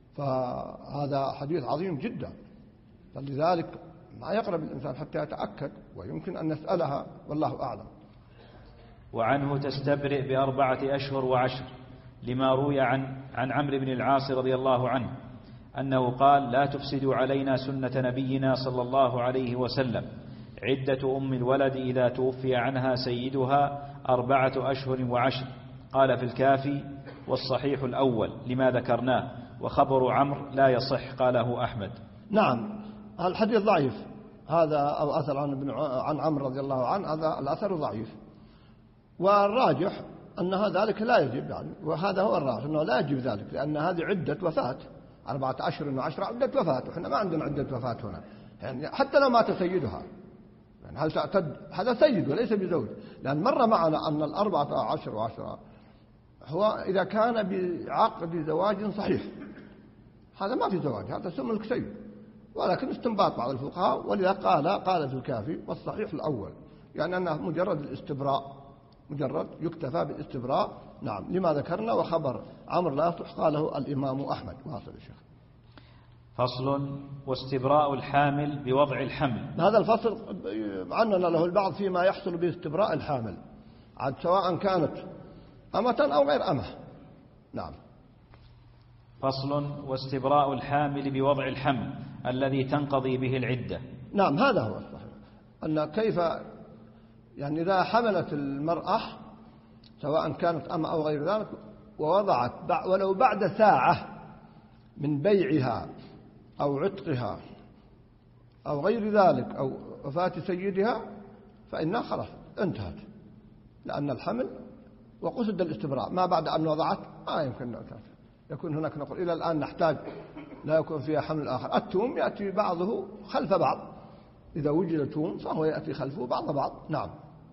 فهذا حديث عظيم جدا، فلذلك ما يقرب الإنسان حتى يتأكد، ويمكن أن نسألها والله أعلم. وعنه تستبرئ ب4 أشهر و10، لما روي عن عمرو بن العاص رضي الله عنه أنه قال لا تفسدوا علينا سنة نبينا صلى الله عليه وسلم، عدة أم الولد إذا توفي عنها سيدها 4 أشهر و10. قال في الكافي والصحيح الأول لما ذكرناه، وخبر عمرو لا يصح، قاله أحمد. نعم، الحديث ضعيف هذا، أو أثر عن عمرو رضي الله عنه، هذا الأثر ضعيف، والراجح أن ذلك لا يجب، يعني وهذا هو الراجح أنه لا يجب ذلك، لأن هذه عدة وفاة، 4 أشهر و10 عدة وفاة، وإحنا ما عندنا عدة وفاة هنا، يعني حتى لو مات سيدها، يعني هل تعتد؟ هذا سيد وليس بزوج، لأن مر معنا أن 14 و10 هو إذا كان بعقد زواج صحيح، هذا ما في زواج، هذا اسمه ملك سيد، ولكن استنباط بعض الفقهاء، ولذا قال في الكافي والصحيح الأول، يعني أنه مجرد الاستبراء، مجرد يكتفى بالاستبراء. نعم، لما ذكرنا، وخبر عمرو لا يصح، قاله الإمام أحمد. واصل الشيخ. فصل واستبراء الحامل بوضع الحمل. هذا الفصل عننا له البعض فيما يحصل باستبراء الحامل، عاد سواء كانت أمة أو غير أمة. نعم. فصل واستبراء الحامل بوضع الحمل الذي تنقضي به العدة. نعم، هذا هو الصحيح، أن كيف يعني إذا حملت المرأة سواء كانت أمة أو غير ذلك ووضعت ولو بعد ساعة من بيعها أو عتقها أو غير ذلك أو وفاة سيدها، فإنها خلاص انتهت، لأن الحمل وقصد الاستبراء ما بعد أن وضعت ما يمكن أن يكون هناك، نقول إلى الآن نحتاج لا يكون فيها حمل آخر. التوم يأتي بعضه خلف بعض، إذا وجد توم فهو يأتي خلفه بعض. نعم.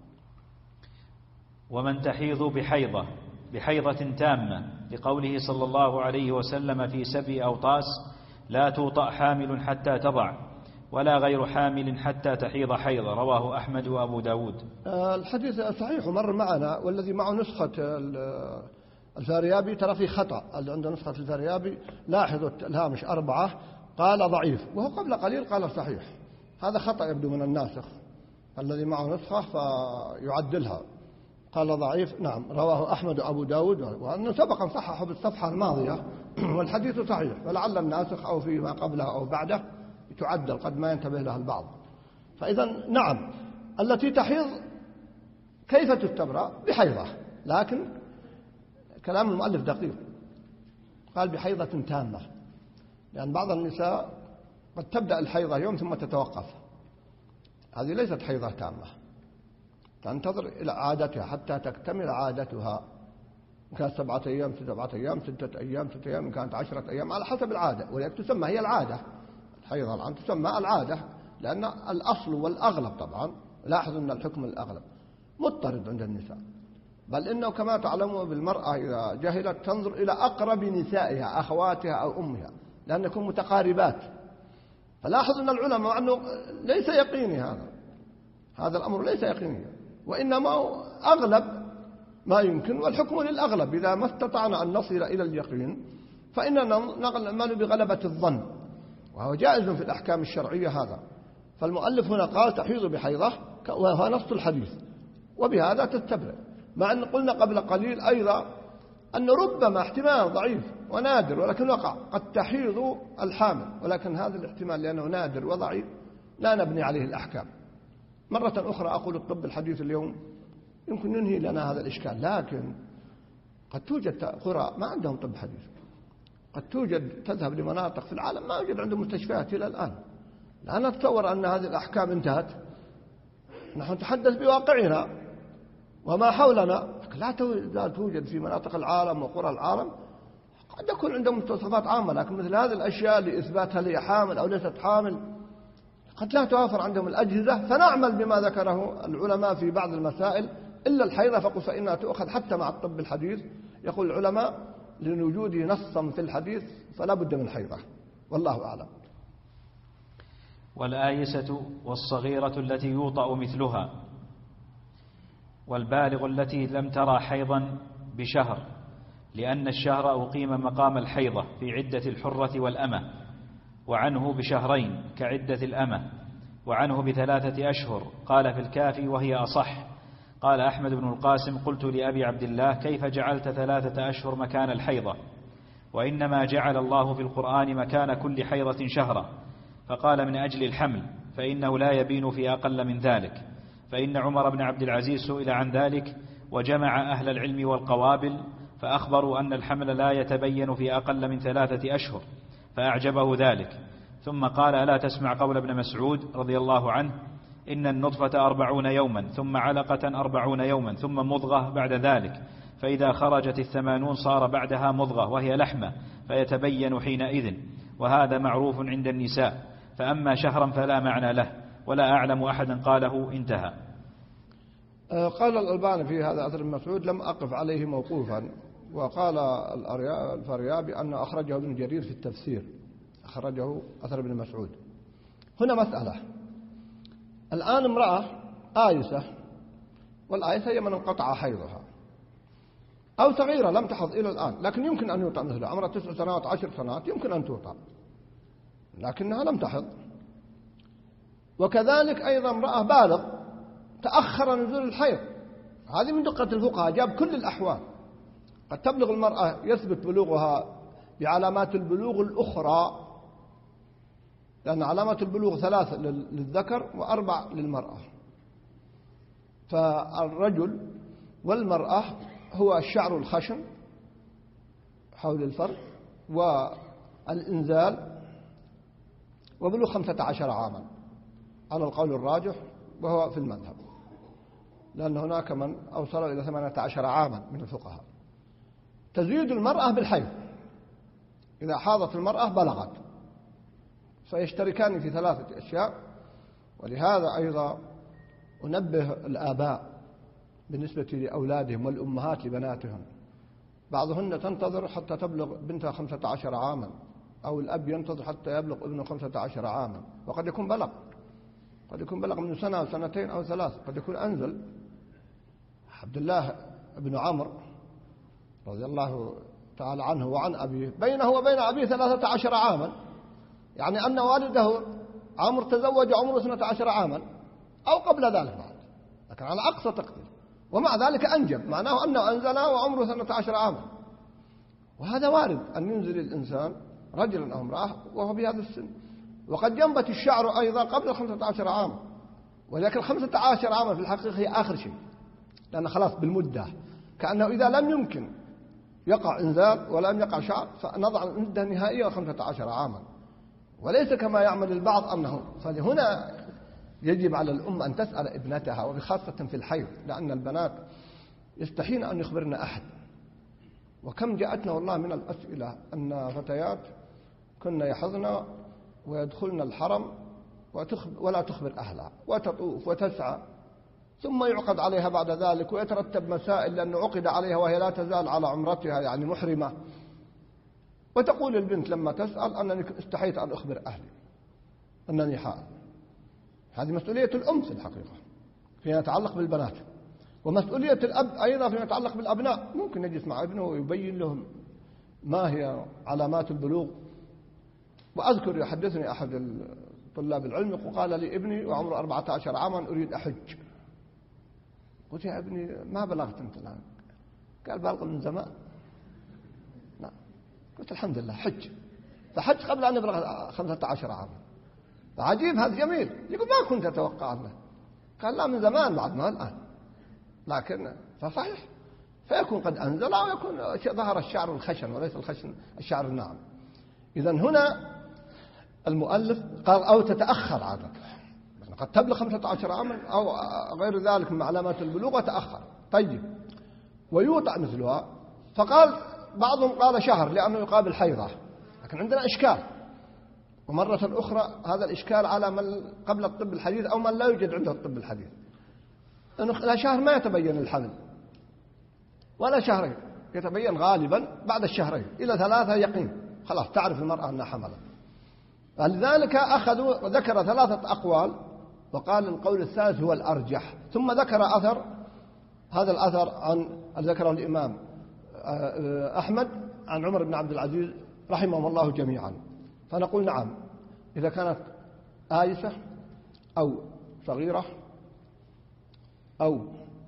ومن تحيض بحيضة تامة، لقوله صلى الله عليه وسلم في سبي أوطاس لا توطأ حامل حتى تضع، ولا غير حامل حتى تحيض حيضة، رواه أحمد وأبو داود. الحديث صحيح مر معنا، والذي معه نسخة الفاريابي ترى في خطأ، اللي عنده نسخة الفاريابي لاحظوا الهامش 4 قال ضعيف، وهو قبل قليل قال صحيح. هذا خطأ يبدو من الناسخ الذي معه نسخة فيعدلها، قال ضعيف. نعم، رواه أحمد وأبو داود، وأنه سبقا صححه بالصفحة الماضية والحديث صحيح، فلعل الناسخ أو فيما قبله أو بعده تعدل، قد ما ينتبه لها البعض. فإذا نعم، التي تحيض كيف تستبرأ؟ بحيضة، لكن كلام المؤلف دقيق، قال بحيضة تامة، لأن بعض النساء قد تبدأ الحيضة يوم ثم تتوقف، هذه ليست حيضة تامة، تنتظر إلى عادتها حتى تكتمل عادتها، إن كانت 7 أيام 7 أيام، 6 أيام 6 أيام، إن كانت 10 أيام، على حسب العادة. ولذلك تسمى هي العادة، الحيضة الآن تسمى العادة، لأن الأصل والأغلب طبعا، لاحظوا أن الحكم الأغلب مضطرد عند النساء، بل إنه كما تعلموا بالمرأة إذا جهلت تنظر إلى أقرب نسائها، أخواتها أو أمها، لأنكم متقاربات. فلاحظوا أن العلماء أنه ليس يقيني هذا الأمر ليس يقيني، وإنما أغلب ما يمكن، والحكم للأغلب. إذا ما استطعنا أن نصل إلى اليقين فإننا نعمل بغلبة الظن، وهو جائز في الأحكام الشرعية هذا. فالمؤلف هنا قال تحيض بحيضة، وهو نص الحديث، وبهذا تستبرئ. مع أن قلنا قبل قليل أيضا أن ربما احتمال ضعيف ونادر ولكن وقع، قد تحيض الحامل، ولكن هذا الاحتمال لأنه نادر وضعيف لا نبني عليه الأحكام. مرة أخرى أقول الطب الحديث اليوم يمكن ينهي لنا هذا الإشكال، لكن قد توجد قرى ما عندهم طب حديث، قد توجد تذهب لمناطق في العالم ما يوجد عندهم مستشفيات إلى الآن. لا نتصور أن هذه الأحكام انتهت، نحن نتحدث بواقعنا وما حولنا، لا توجد في مناطق العالم وقرى العالم. قد يكون عندهم مستوصفات عامة، لكن مثل هذه الأشياء لإثبات هل هي حامل أو ليست حامل قد لا توافر عندهم الأجهزة. فنعمل بما ذكره العلماء في بعض المسائل، إلا الحيضة فقل فإنها تؤخذ حتى مع الطب الحديث. يقول العلماء لوجود نصا في الحديث فلا بد من حيضة، والله أعلم. والآيسة والصغيرة التي يوطأ مثلها، والبالغ التي لم ترى حيضا بشهر، لأن الشهر أقيم مقام الحيضة في عدة الحرة والأمة، وعنه بشهرين كعدة الأمة، وعنه ب3 أشهر. قال في الكافي وهي أصح. قال أحمد بن القاسم قلت لأبي عبد الله كيف جعلت 3 أشهر مكان الحيضة؟ وإنما جعل الله في القرآن مكان كل حيضة شهرا. فقال من أجل الحمل، فإنه لا يبين في أقل من ذلك. فإن عمر بن عبد العزيز سئل عن ذلك وجمع أهل العلم والقوابل، فأخبروا أن الحمل لا يتبين في أقل من 3 أشهر، فأعجبه ذلك. ثم قال ألا تسمع قول ابن مسعود رضي الله عنه إن النطفة 40 يوما، ثم علقة 40 يوما، ثم مضغة بعد ذلك، فإذا خرجت 80 صار بعدها مضغة وهي لحمة، فيتبين حينئذ. وهذا معروف عند النساء، فأما شهرا فلا معنى له، ولا أعلم أحدا قاله. انتهى. قال الألباني في هذا أثر ابن مسعود لم أقف عليه موقوفا، وقال الفاريابي أنه أخرجه ابن جرير في التفسير، أخرجه أثر ابن مسعود. هنا مسألة، الآن امرأة آيسة، والآيسة هي من انقطع حيضها، أو صغيرة لم تحض إلى الآن، لكن يمكن أن يوطأ مثلها، عمرها 9 سنوات 10 سنوات يمكن أن توطأ لكنها لم تحض. وكذلك أيضا امرأة بالغ تأخر نزول الحيض، هذه من دقة الفقهاء، جاب كل الأحوال. قد تبلغ المرأة يثبت بلوغها بعلامات البلوغ الأخرى، لأن علامات البلوغ 3 للذكر و4 للمرأة. فالرجل والمرأة هو الشعر الخشن حول الفرج والإنزال، وبلوغ 15 عاما على القول الراجح وهو في المذهب، لأن هناك من أوصل إلى 18 عاما من الفقهاء. تزيد المرأة بالحيض، إذا حاضت المرأة بلغت، فيشتركان في 3 أشياء. ولهذا أيضا أنبه الآباء بالنسبة لأولادهم والأمهات لبناتهم، بعضهن تنتظر حتى تبلغ بنتها 15 عاما، أو الأب ينتظر حتى يبلغ ابنه 15 عاما، وقد يكون بلغ، قد يكون بلغ من 1 أو 2 أو 3، قد يكون أنزل. عبد الله بن عمرو رضي الله تعالى عنه وعن أبيه بينه وبين أبيه 13 عاما، يعني أن والده عمرو تزوج عمره 12 عاما أو قبل ذلك بعد، لكن على أقصى تقدير، ومع ذلك أنجب، معناه أنه أنزله وعمره 12 عاما. وهذا وارد أن ينزل الإنسان رجلا أو امرأة وهو بهذا السن. وقد ينبت الشعر أيضا قبل 15 عاما، ولكن 15 عاما في الحقيقة هي آخر شيء، لأن خلاص بالمدة، كأنه إذا لم يمكن يقع إنزال ولم يقع شعر فنضع المدة النهائية 15 عاما، وليس كما يعمل البعض أنه. فلهنا يجب على الأم أن تسأل ابنتها، وبخاصة في الحيض، لأن البنات يستحين أن يخبرن أحد. وكم جاءتنا والله من الأسئلة أن فتيات كن يحضن ويدخلن الحرم ولا تخبر أهلها وتطوف وتسعى، ثم يعقد عليها بعد ذلك ويترتب مسائل لأنه عقد عليها وهي لا تزال على عمرتها يعني محرمة، وتقول البنت لما تسأل أنني استحيت أن أخبر أهلي أنني حائض. هذه مسؤولية الأم في الحقيقة فيما يتعلق بالبنات، ومسؤولية الأب أيضا فيما يتعلق بالأبناء. ممكن يجلس مع ابنه ويبين لهم ما هي علامات البلوغ. وأذكر يحدثني أحد طلاب العلم وقال لي ابني وعمره 14 عاما أريد أحج. قلت يا ابني ما بلغت أنت الآن؟ قال بلغ من زمان. لا. قلت الحمد لله حج، فحج قبل أن يبلغ 15 عاما. فعجيب هذا جميل، يقول ما كنت أتوقع عنه. قال لا من زمان بعد ما الآن، لكن فصحيح فيكون قد أنزل أو يكون ظهر الشعر الخشن وليس الخشن الشعر الناعم. إذن هنا المؤلف قال أو تتأخر عادة، قد تبلغ 15 عاما أو غير ذلك من علامات البلوغ وتأخر. طيب ويوطأ مثلها، فقال بعضهم قال شهر لأنه يقابل حيضة، لكن عندنا إشكال، ومرة أخرى هذا الإشكال على من قبل الطب الحديث أو من لا يوجد عنده الطب الحديث، أنه لا شهر ما يتبين الحمل ولا شهرين، يتبين غالبا بعد الشهرين إلى 3 يقين، خلاص تعرف المرأة أنها حملت. فلذلك أخذوا وذكر 3 أقوال، وقال القول الثالث هو الأرجح. ثم ذكر أثر، هذا الأثر عن ذكره الإمام أحمد عن عمر بن عبد العزيز رحمهم الله جميعا. فنقول نعم، إذا كانت آيسة أو صغيرة أو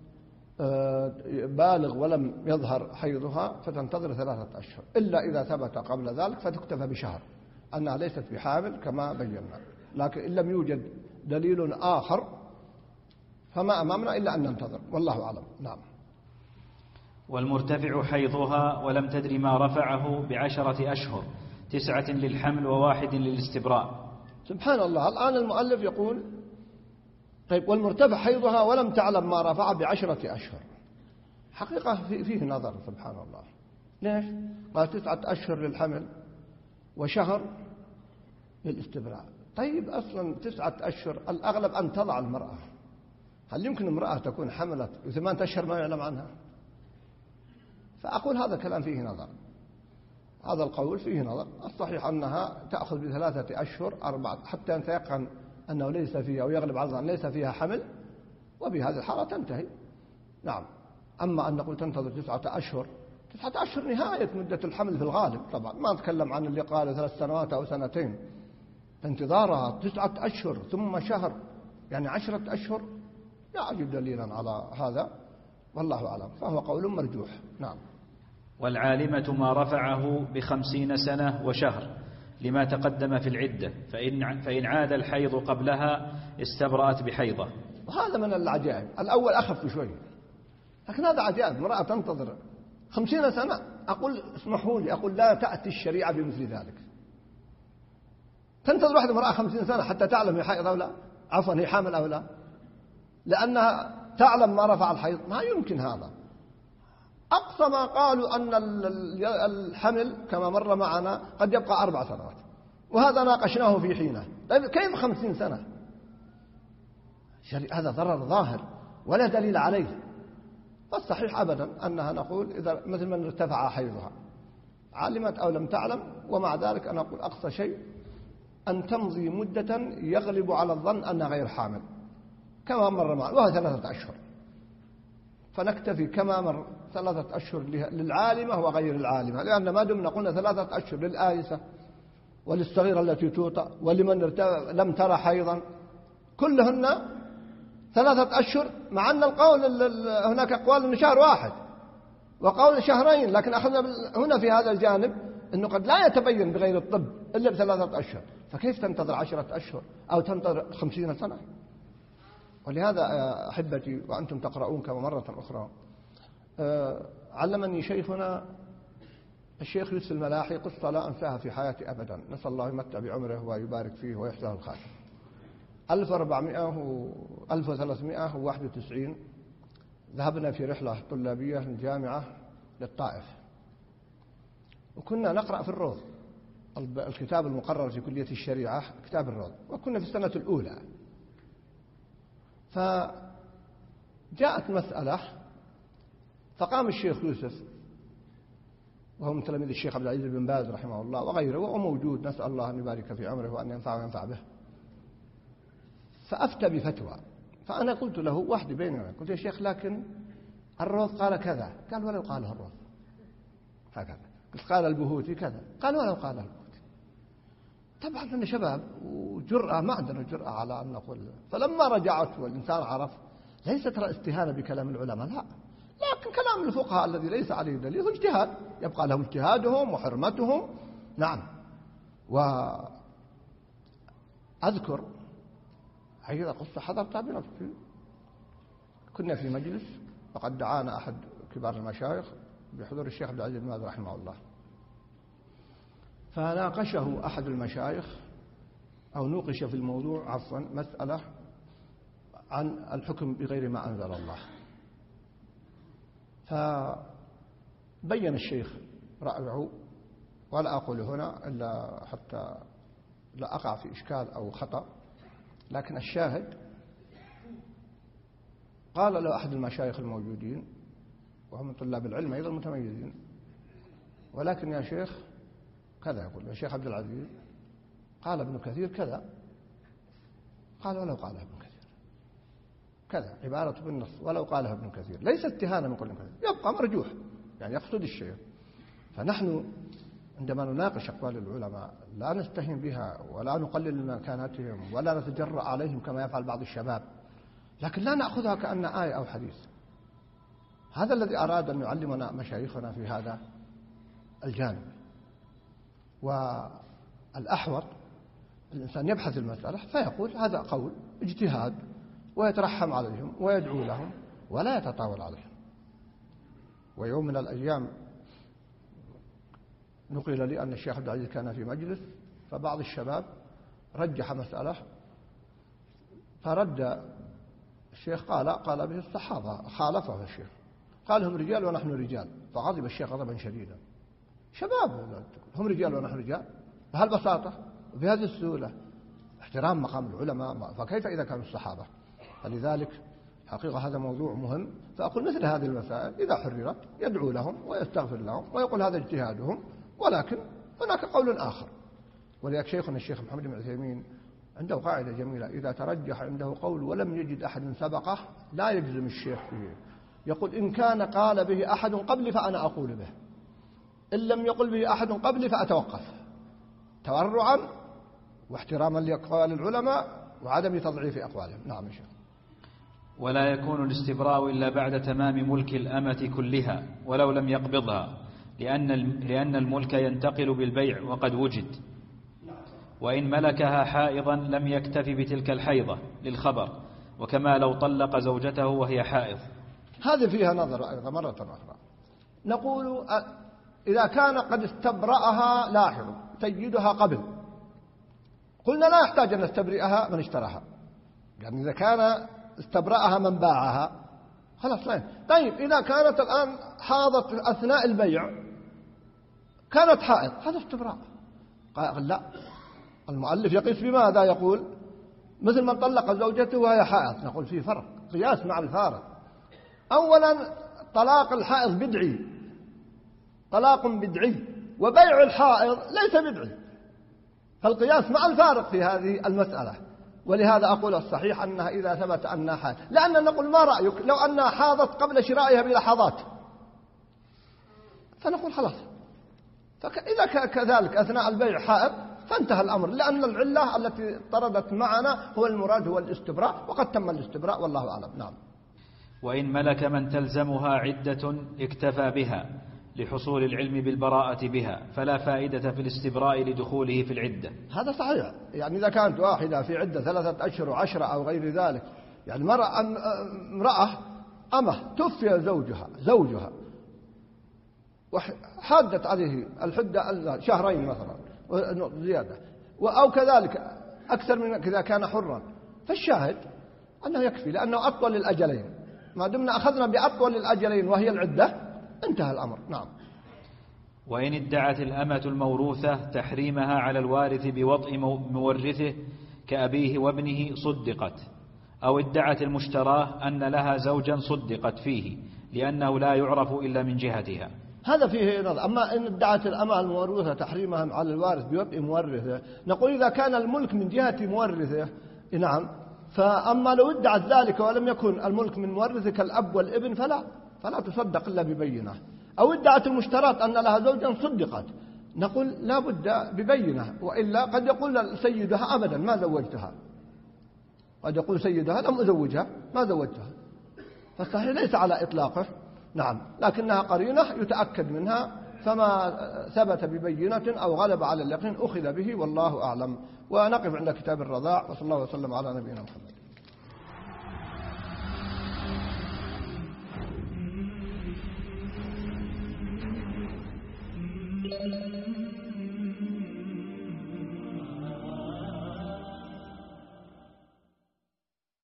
بالغ ولم يظهر حيضها فتنتظر 3 أشهر، إلا إذا ثبت قبل ذلك فتكتفى بشهر أنها ليست بحامل كما بينا. لكن إن لم يوجد دليل آخر فما أمامنا إلا أن ننتظر، والله أعلم. نعم. والمرتفع حيضها ولم تدر ما رفعه ب10 أشهر، 9 للحمل و1 للاستبراء. سبحان الله. الآن المؤلف يقول طيب والمرتفع حيضها ولم تعلم ما رفع ب10 أشهر. حقيقة فيه نظر سبحان الله. ليش؟ قال 9 أشهر للحمل وشهر للاستبراء. طيب أصلا 9 أشهر الأغلب أن تضع المرأة. هل يمكن امرأة تكون حملت و8 أشهر ما يعلم عنها؟ فأقول هذا كلام فيه نظر، هذا القول فيه نظر. الصحيح أنها تأخذ ب3 أشهر 4 حتى يتيقن أنه ليس فيها أو يغلب على ليس فيها حمل، وبهذه الحالة تنتهي. نعم. أما أن نقول تنتظر 9 أشهر، 9 أشهر نهاية مدة الحمل في الغالب، طبعا ما نتكلم عن اللي قال 3 سنوات أو 2 سنين. انتظارها 9 أشهر ثم شهر يعني 10 أشهر، لا أجد دليلا على هذا، والله أعلم، فهو قول مرجوح. نعم. والعالمة ما رفعه ب50 سنة وشهر لما تقدم في العدة، فإن عاد الحيض قبلها استبرأت بحيضة. وهذا من العجائب. الأول أخف شوي، لكن هذا عجائب. امرأة تنتظر 50 سنة. أقول اسمحوا لي، أقول لا تأتي الشريعة بمثل ذلك. تنتظر واحدة امرأة 50 سنة حتى تعلم هي حائض أو لا، عفوا هي حامل أو لا، لأنها تعلم ما رفع الحيض. ما يمكن هذا. أقصى ما قالوا أن الحمل كما مر معنا قد يبقى 4 سنوات، وهذا ناقشناه في حينه. طيب كيف 50 سنة؟ هذا ضرر ظاهر ولا دليل عليه. فالصحيح أبدا أنها نقول إذا مثل من ارتفع حيضها علمت أو لم تعلم، ومع ذلك أنا أقول أقصى شيء أن تمضي مدة يغلب على الظن أنها غير حامل كما مر معنا، وهو 3 أشهر. فنكتفي كما مر 3 أشهر للعالمة وغير العالمة، لأن ما دمنا قلنا 3 أشهر للآيسة وللصغيرة التي توطأ ولمن لم ترى حيضا، كلهن 3 أشهر، مع أن القول هناك أقوال أن شهر واحد وقول شهرين، لكن أخذنا هنا في هذا الجانب أنه قد لا يتبين بغير الطب إلا ب3 أشهر، فكيف تنتظر 10 أشهر أو تنتظر 50 سنة؟ ولهذا أحبتي وأنتم تقرؤون كما مرة أخرى، علمني شيخنا الشيخ يوسف الملاحي قصة لا أنساها في حياتي أبدا، نسأل الله يمتع بعمره ويبارك فيه ويحسن الخاتم. 1391 ذهبنا في رحلة طلابية للجامعة للطائف، وكنا نقرأ في الروض الكتاب المقرر في كلية الشريعة كتاب الروض، وكنا في السنة الأولى. فجاءت مسألة فقام الشيخ يوسف وهو من تلاميذ الشيخ عبد العزيز بن باز رحمه الله وغيره، وهو موجود، نسأل الله أن يبارك في عمره وأن ينفع وينفع به، فأفتى بفتوى. فأنا قلت له واحد بيننا، قلت يا شيخ لكن الروض قال كذا، قال ولو قاله الروض هكذا، قلت قال البهوتي كذا، قال ولو قاله البهوتي. طبعا أنا شباب وجرأة، ما عندنا جرأة على أن نقول. فلما رجعت والإنسان عرف ليست استهانة بكلام العلماء، لا، لكن كلام الفقهاء الذي ليس عليه دليل هو اجتهاد، يبقى لهم اجتهادهم وحرمتهم. نعم. وأذكر هذه قصة حضرتها بنفسي. كنا في مجلس وقد دعانا أحد كبار المشايخ بحضور الشيخ عبد العزيز بن باز رحمه الله، فناقشه أحد المشايخ أو نوقش في الموضوع عفوا مسألة عن الحكم بغير ما أنزل الله. فبين الشيخ رأيه، ولا أقول هنا إلا حتى لا أقع في إشكال أو خطأ، لكن الشاهد قال له أحد المشايخ الموجودين وهم من طلاب العلم أيضا متميزين، ولكن يا شيخ كذا، يقول يا شيخ عبد العزيز قال ابن كثير كذا، قال ولو قاله ابن كثير كذا، عبارة بالنص ولو قاله ابن كثير، ليس اتهانا من كل كثير، يبقى مرجوح، يعني يقصد الشيء. فنحن عندما نناقش أقوال العلماء لا نستهين بها ولا نقلل من مكانتهم ولا نتجرأ عليهم كما يفعل بعض الشباب، لكن لا نأخذها كأن آية أو حديث. هذا الذي أراد أن يعلمنا مشايخنا في هذا الجانب. والأحوط الإنسان يبحث المسألة فيقول هذا قول اجتهاد، ويترحم عليهم ويدعو لهم ولا يتطاول عليهم. ويوم من الأيام نقل لي أن الشيخ عبد العزيز كان في مجلس، فبعض الشباب رجح مسألة، فرد الشيخ قال به الصحابة، خالفه الشيخ، قال هم رجال ونحن رجال، فغضب الشيخ غضبا شديدا. شباب هم رجال ونحن رجال بهالبساطة وبهذه السهولة، احترام مقام العلماء، فكيف إذا كانوا الصحابة؟ فلذلك حقيقة هذا موضوع مهم. فأقول مثل هذه المسائل إذا حررت يدعو لهم ويستغفر لهم ويقول هذا اجتهادهم، ولكن هناك قول آخر. ولذلك شيخنا الشيخ محمد بن عثيمين عنده قاعدة جميلة، إذا ترجح عنده قول ولم يجد أحد سبقه لا يجزم الشيخ فيه، يقول إن كان قال به أحد قبلي فأنا أقول به، إن لم يقل به أحد قبلي فأتوقف، تورعا واحتراما لأقوال العلماء وعدم تضعيف أقوالهم. نعم يا شيخ. ولا يكون الاستبراء إلا بعد تمام ملك الأمة كلها ولو لم يقبضها، لأن الملك ينتقل بالبيع وقد وجد، وإن ملكها حائضا لم يكتف بتلك الحيضة للخبر، وكما لو طلق زوجته وهي حائض. هذه فيها نظر أيضا مرة أخرى. نقول إذا كان قد استبرأها لاحظ سيدها قبل، قلنا لا يحتاج أن نستبرئها من اشتراها، يعني إذا كان استبرأها من باعها خلاص لا. طيب إذا كانت الآن حاضت أثناء البيع، كانت حائض، هذا استبراء. قال لا، المؤلف يقيس بماذا؟ يقول مثل من طلق زوجته وهي حائض، نقول فيه فرق، قياس مع الفارق. أولا طلاق الحائض بدعي، طلاق بدعي، وبيع الحائض ليس بدعي، فالقياس مع الفارق في هذه المسألة. ولهذا أقول الصحيح أنها إذا ثبت أنها حاض، لأننا نقول ما رأيك لو أنها حاضت قبل شرائها بلحظات، فنقول خلاص. فإذا كذلك أثناء البيع حائض فانتهى الأمر، لأن العلة التي طردت معنا هو المراد هو الاستبراء، وقد تم الاستبراء والله أعلم. نعم. وإن ملك من تلزمها عدة اكتفى بها لحصول العلم بالبراءة بها، فلا فائدة في الاستبراء لدخوله في العدة. هذا صحيح، يعني إذا كانت واحدة في عدة 3 أشهر و10 أو غير ذلك، يعني امرأة أمه توفي زوجها وحادت عليه الحدة 2 مثلا زيادة، أو كذلك أكثر من إذا كان حرا، فالشاهد أنه يكفي، لأنه أطول الأجلين، ما دمنا أخذنا بأطول الأجلين وهي العدة انتهى الأمر. نعم. وإن ادعت الأمة الموروثة تحريمها على الوارث بوطء مورثه كأبيه وابنه صدقت، أو ادعت المشتراه أن لها زوجا صدقت فيه، لأنه لا يعرف إلا من جهتها. هذا فيه نظر. أما إن ادعت الأمة الموروثة تحريمها على الوارث بوطء مورثه، نقول إذا كان الملك من جهة مورثه نعم، فأما لو ادعت ذلك ولم يكن الملك من مورثه كالأب والابن فلا تصدق إلا ببينة. أو ادعت المشترات أن لها زوجا صدقت، نقول لا بد ببينة، وإلا قد يقول سيدها أبدا ما زوجتها، قد يقول سيدها لم أزوجها ما زوجتها، فالصحيح ليس على إطلاقه. نعم، لكنها قرينة يتأكد منها، فما ثبت ببينة أو غلب على اليقين أخذ به والله أعلم. ونقف عند كتاب الرضاع، وصلى الله وسلم على نبينا محمد.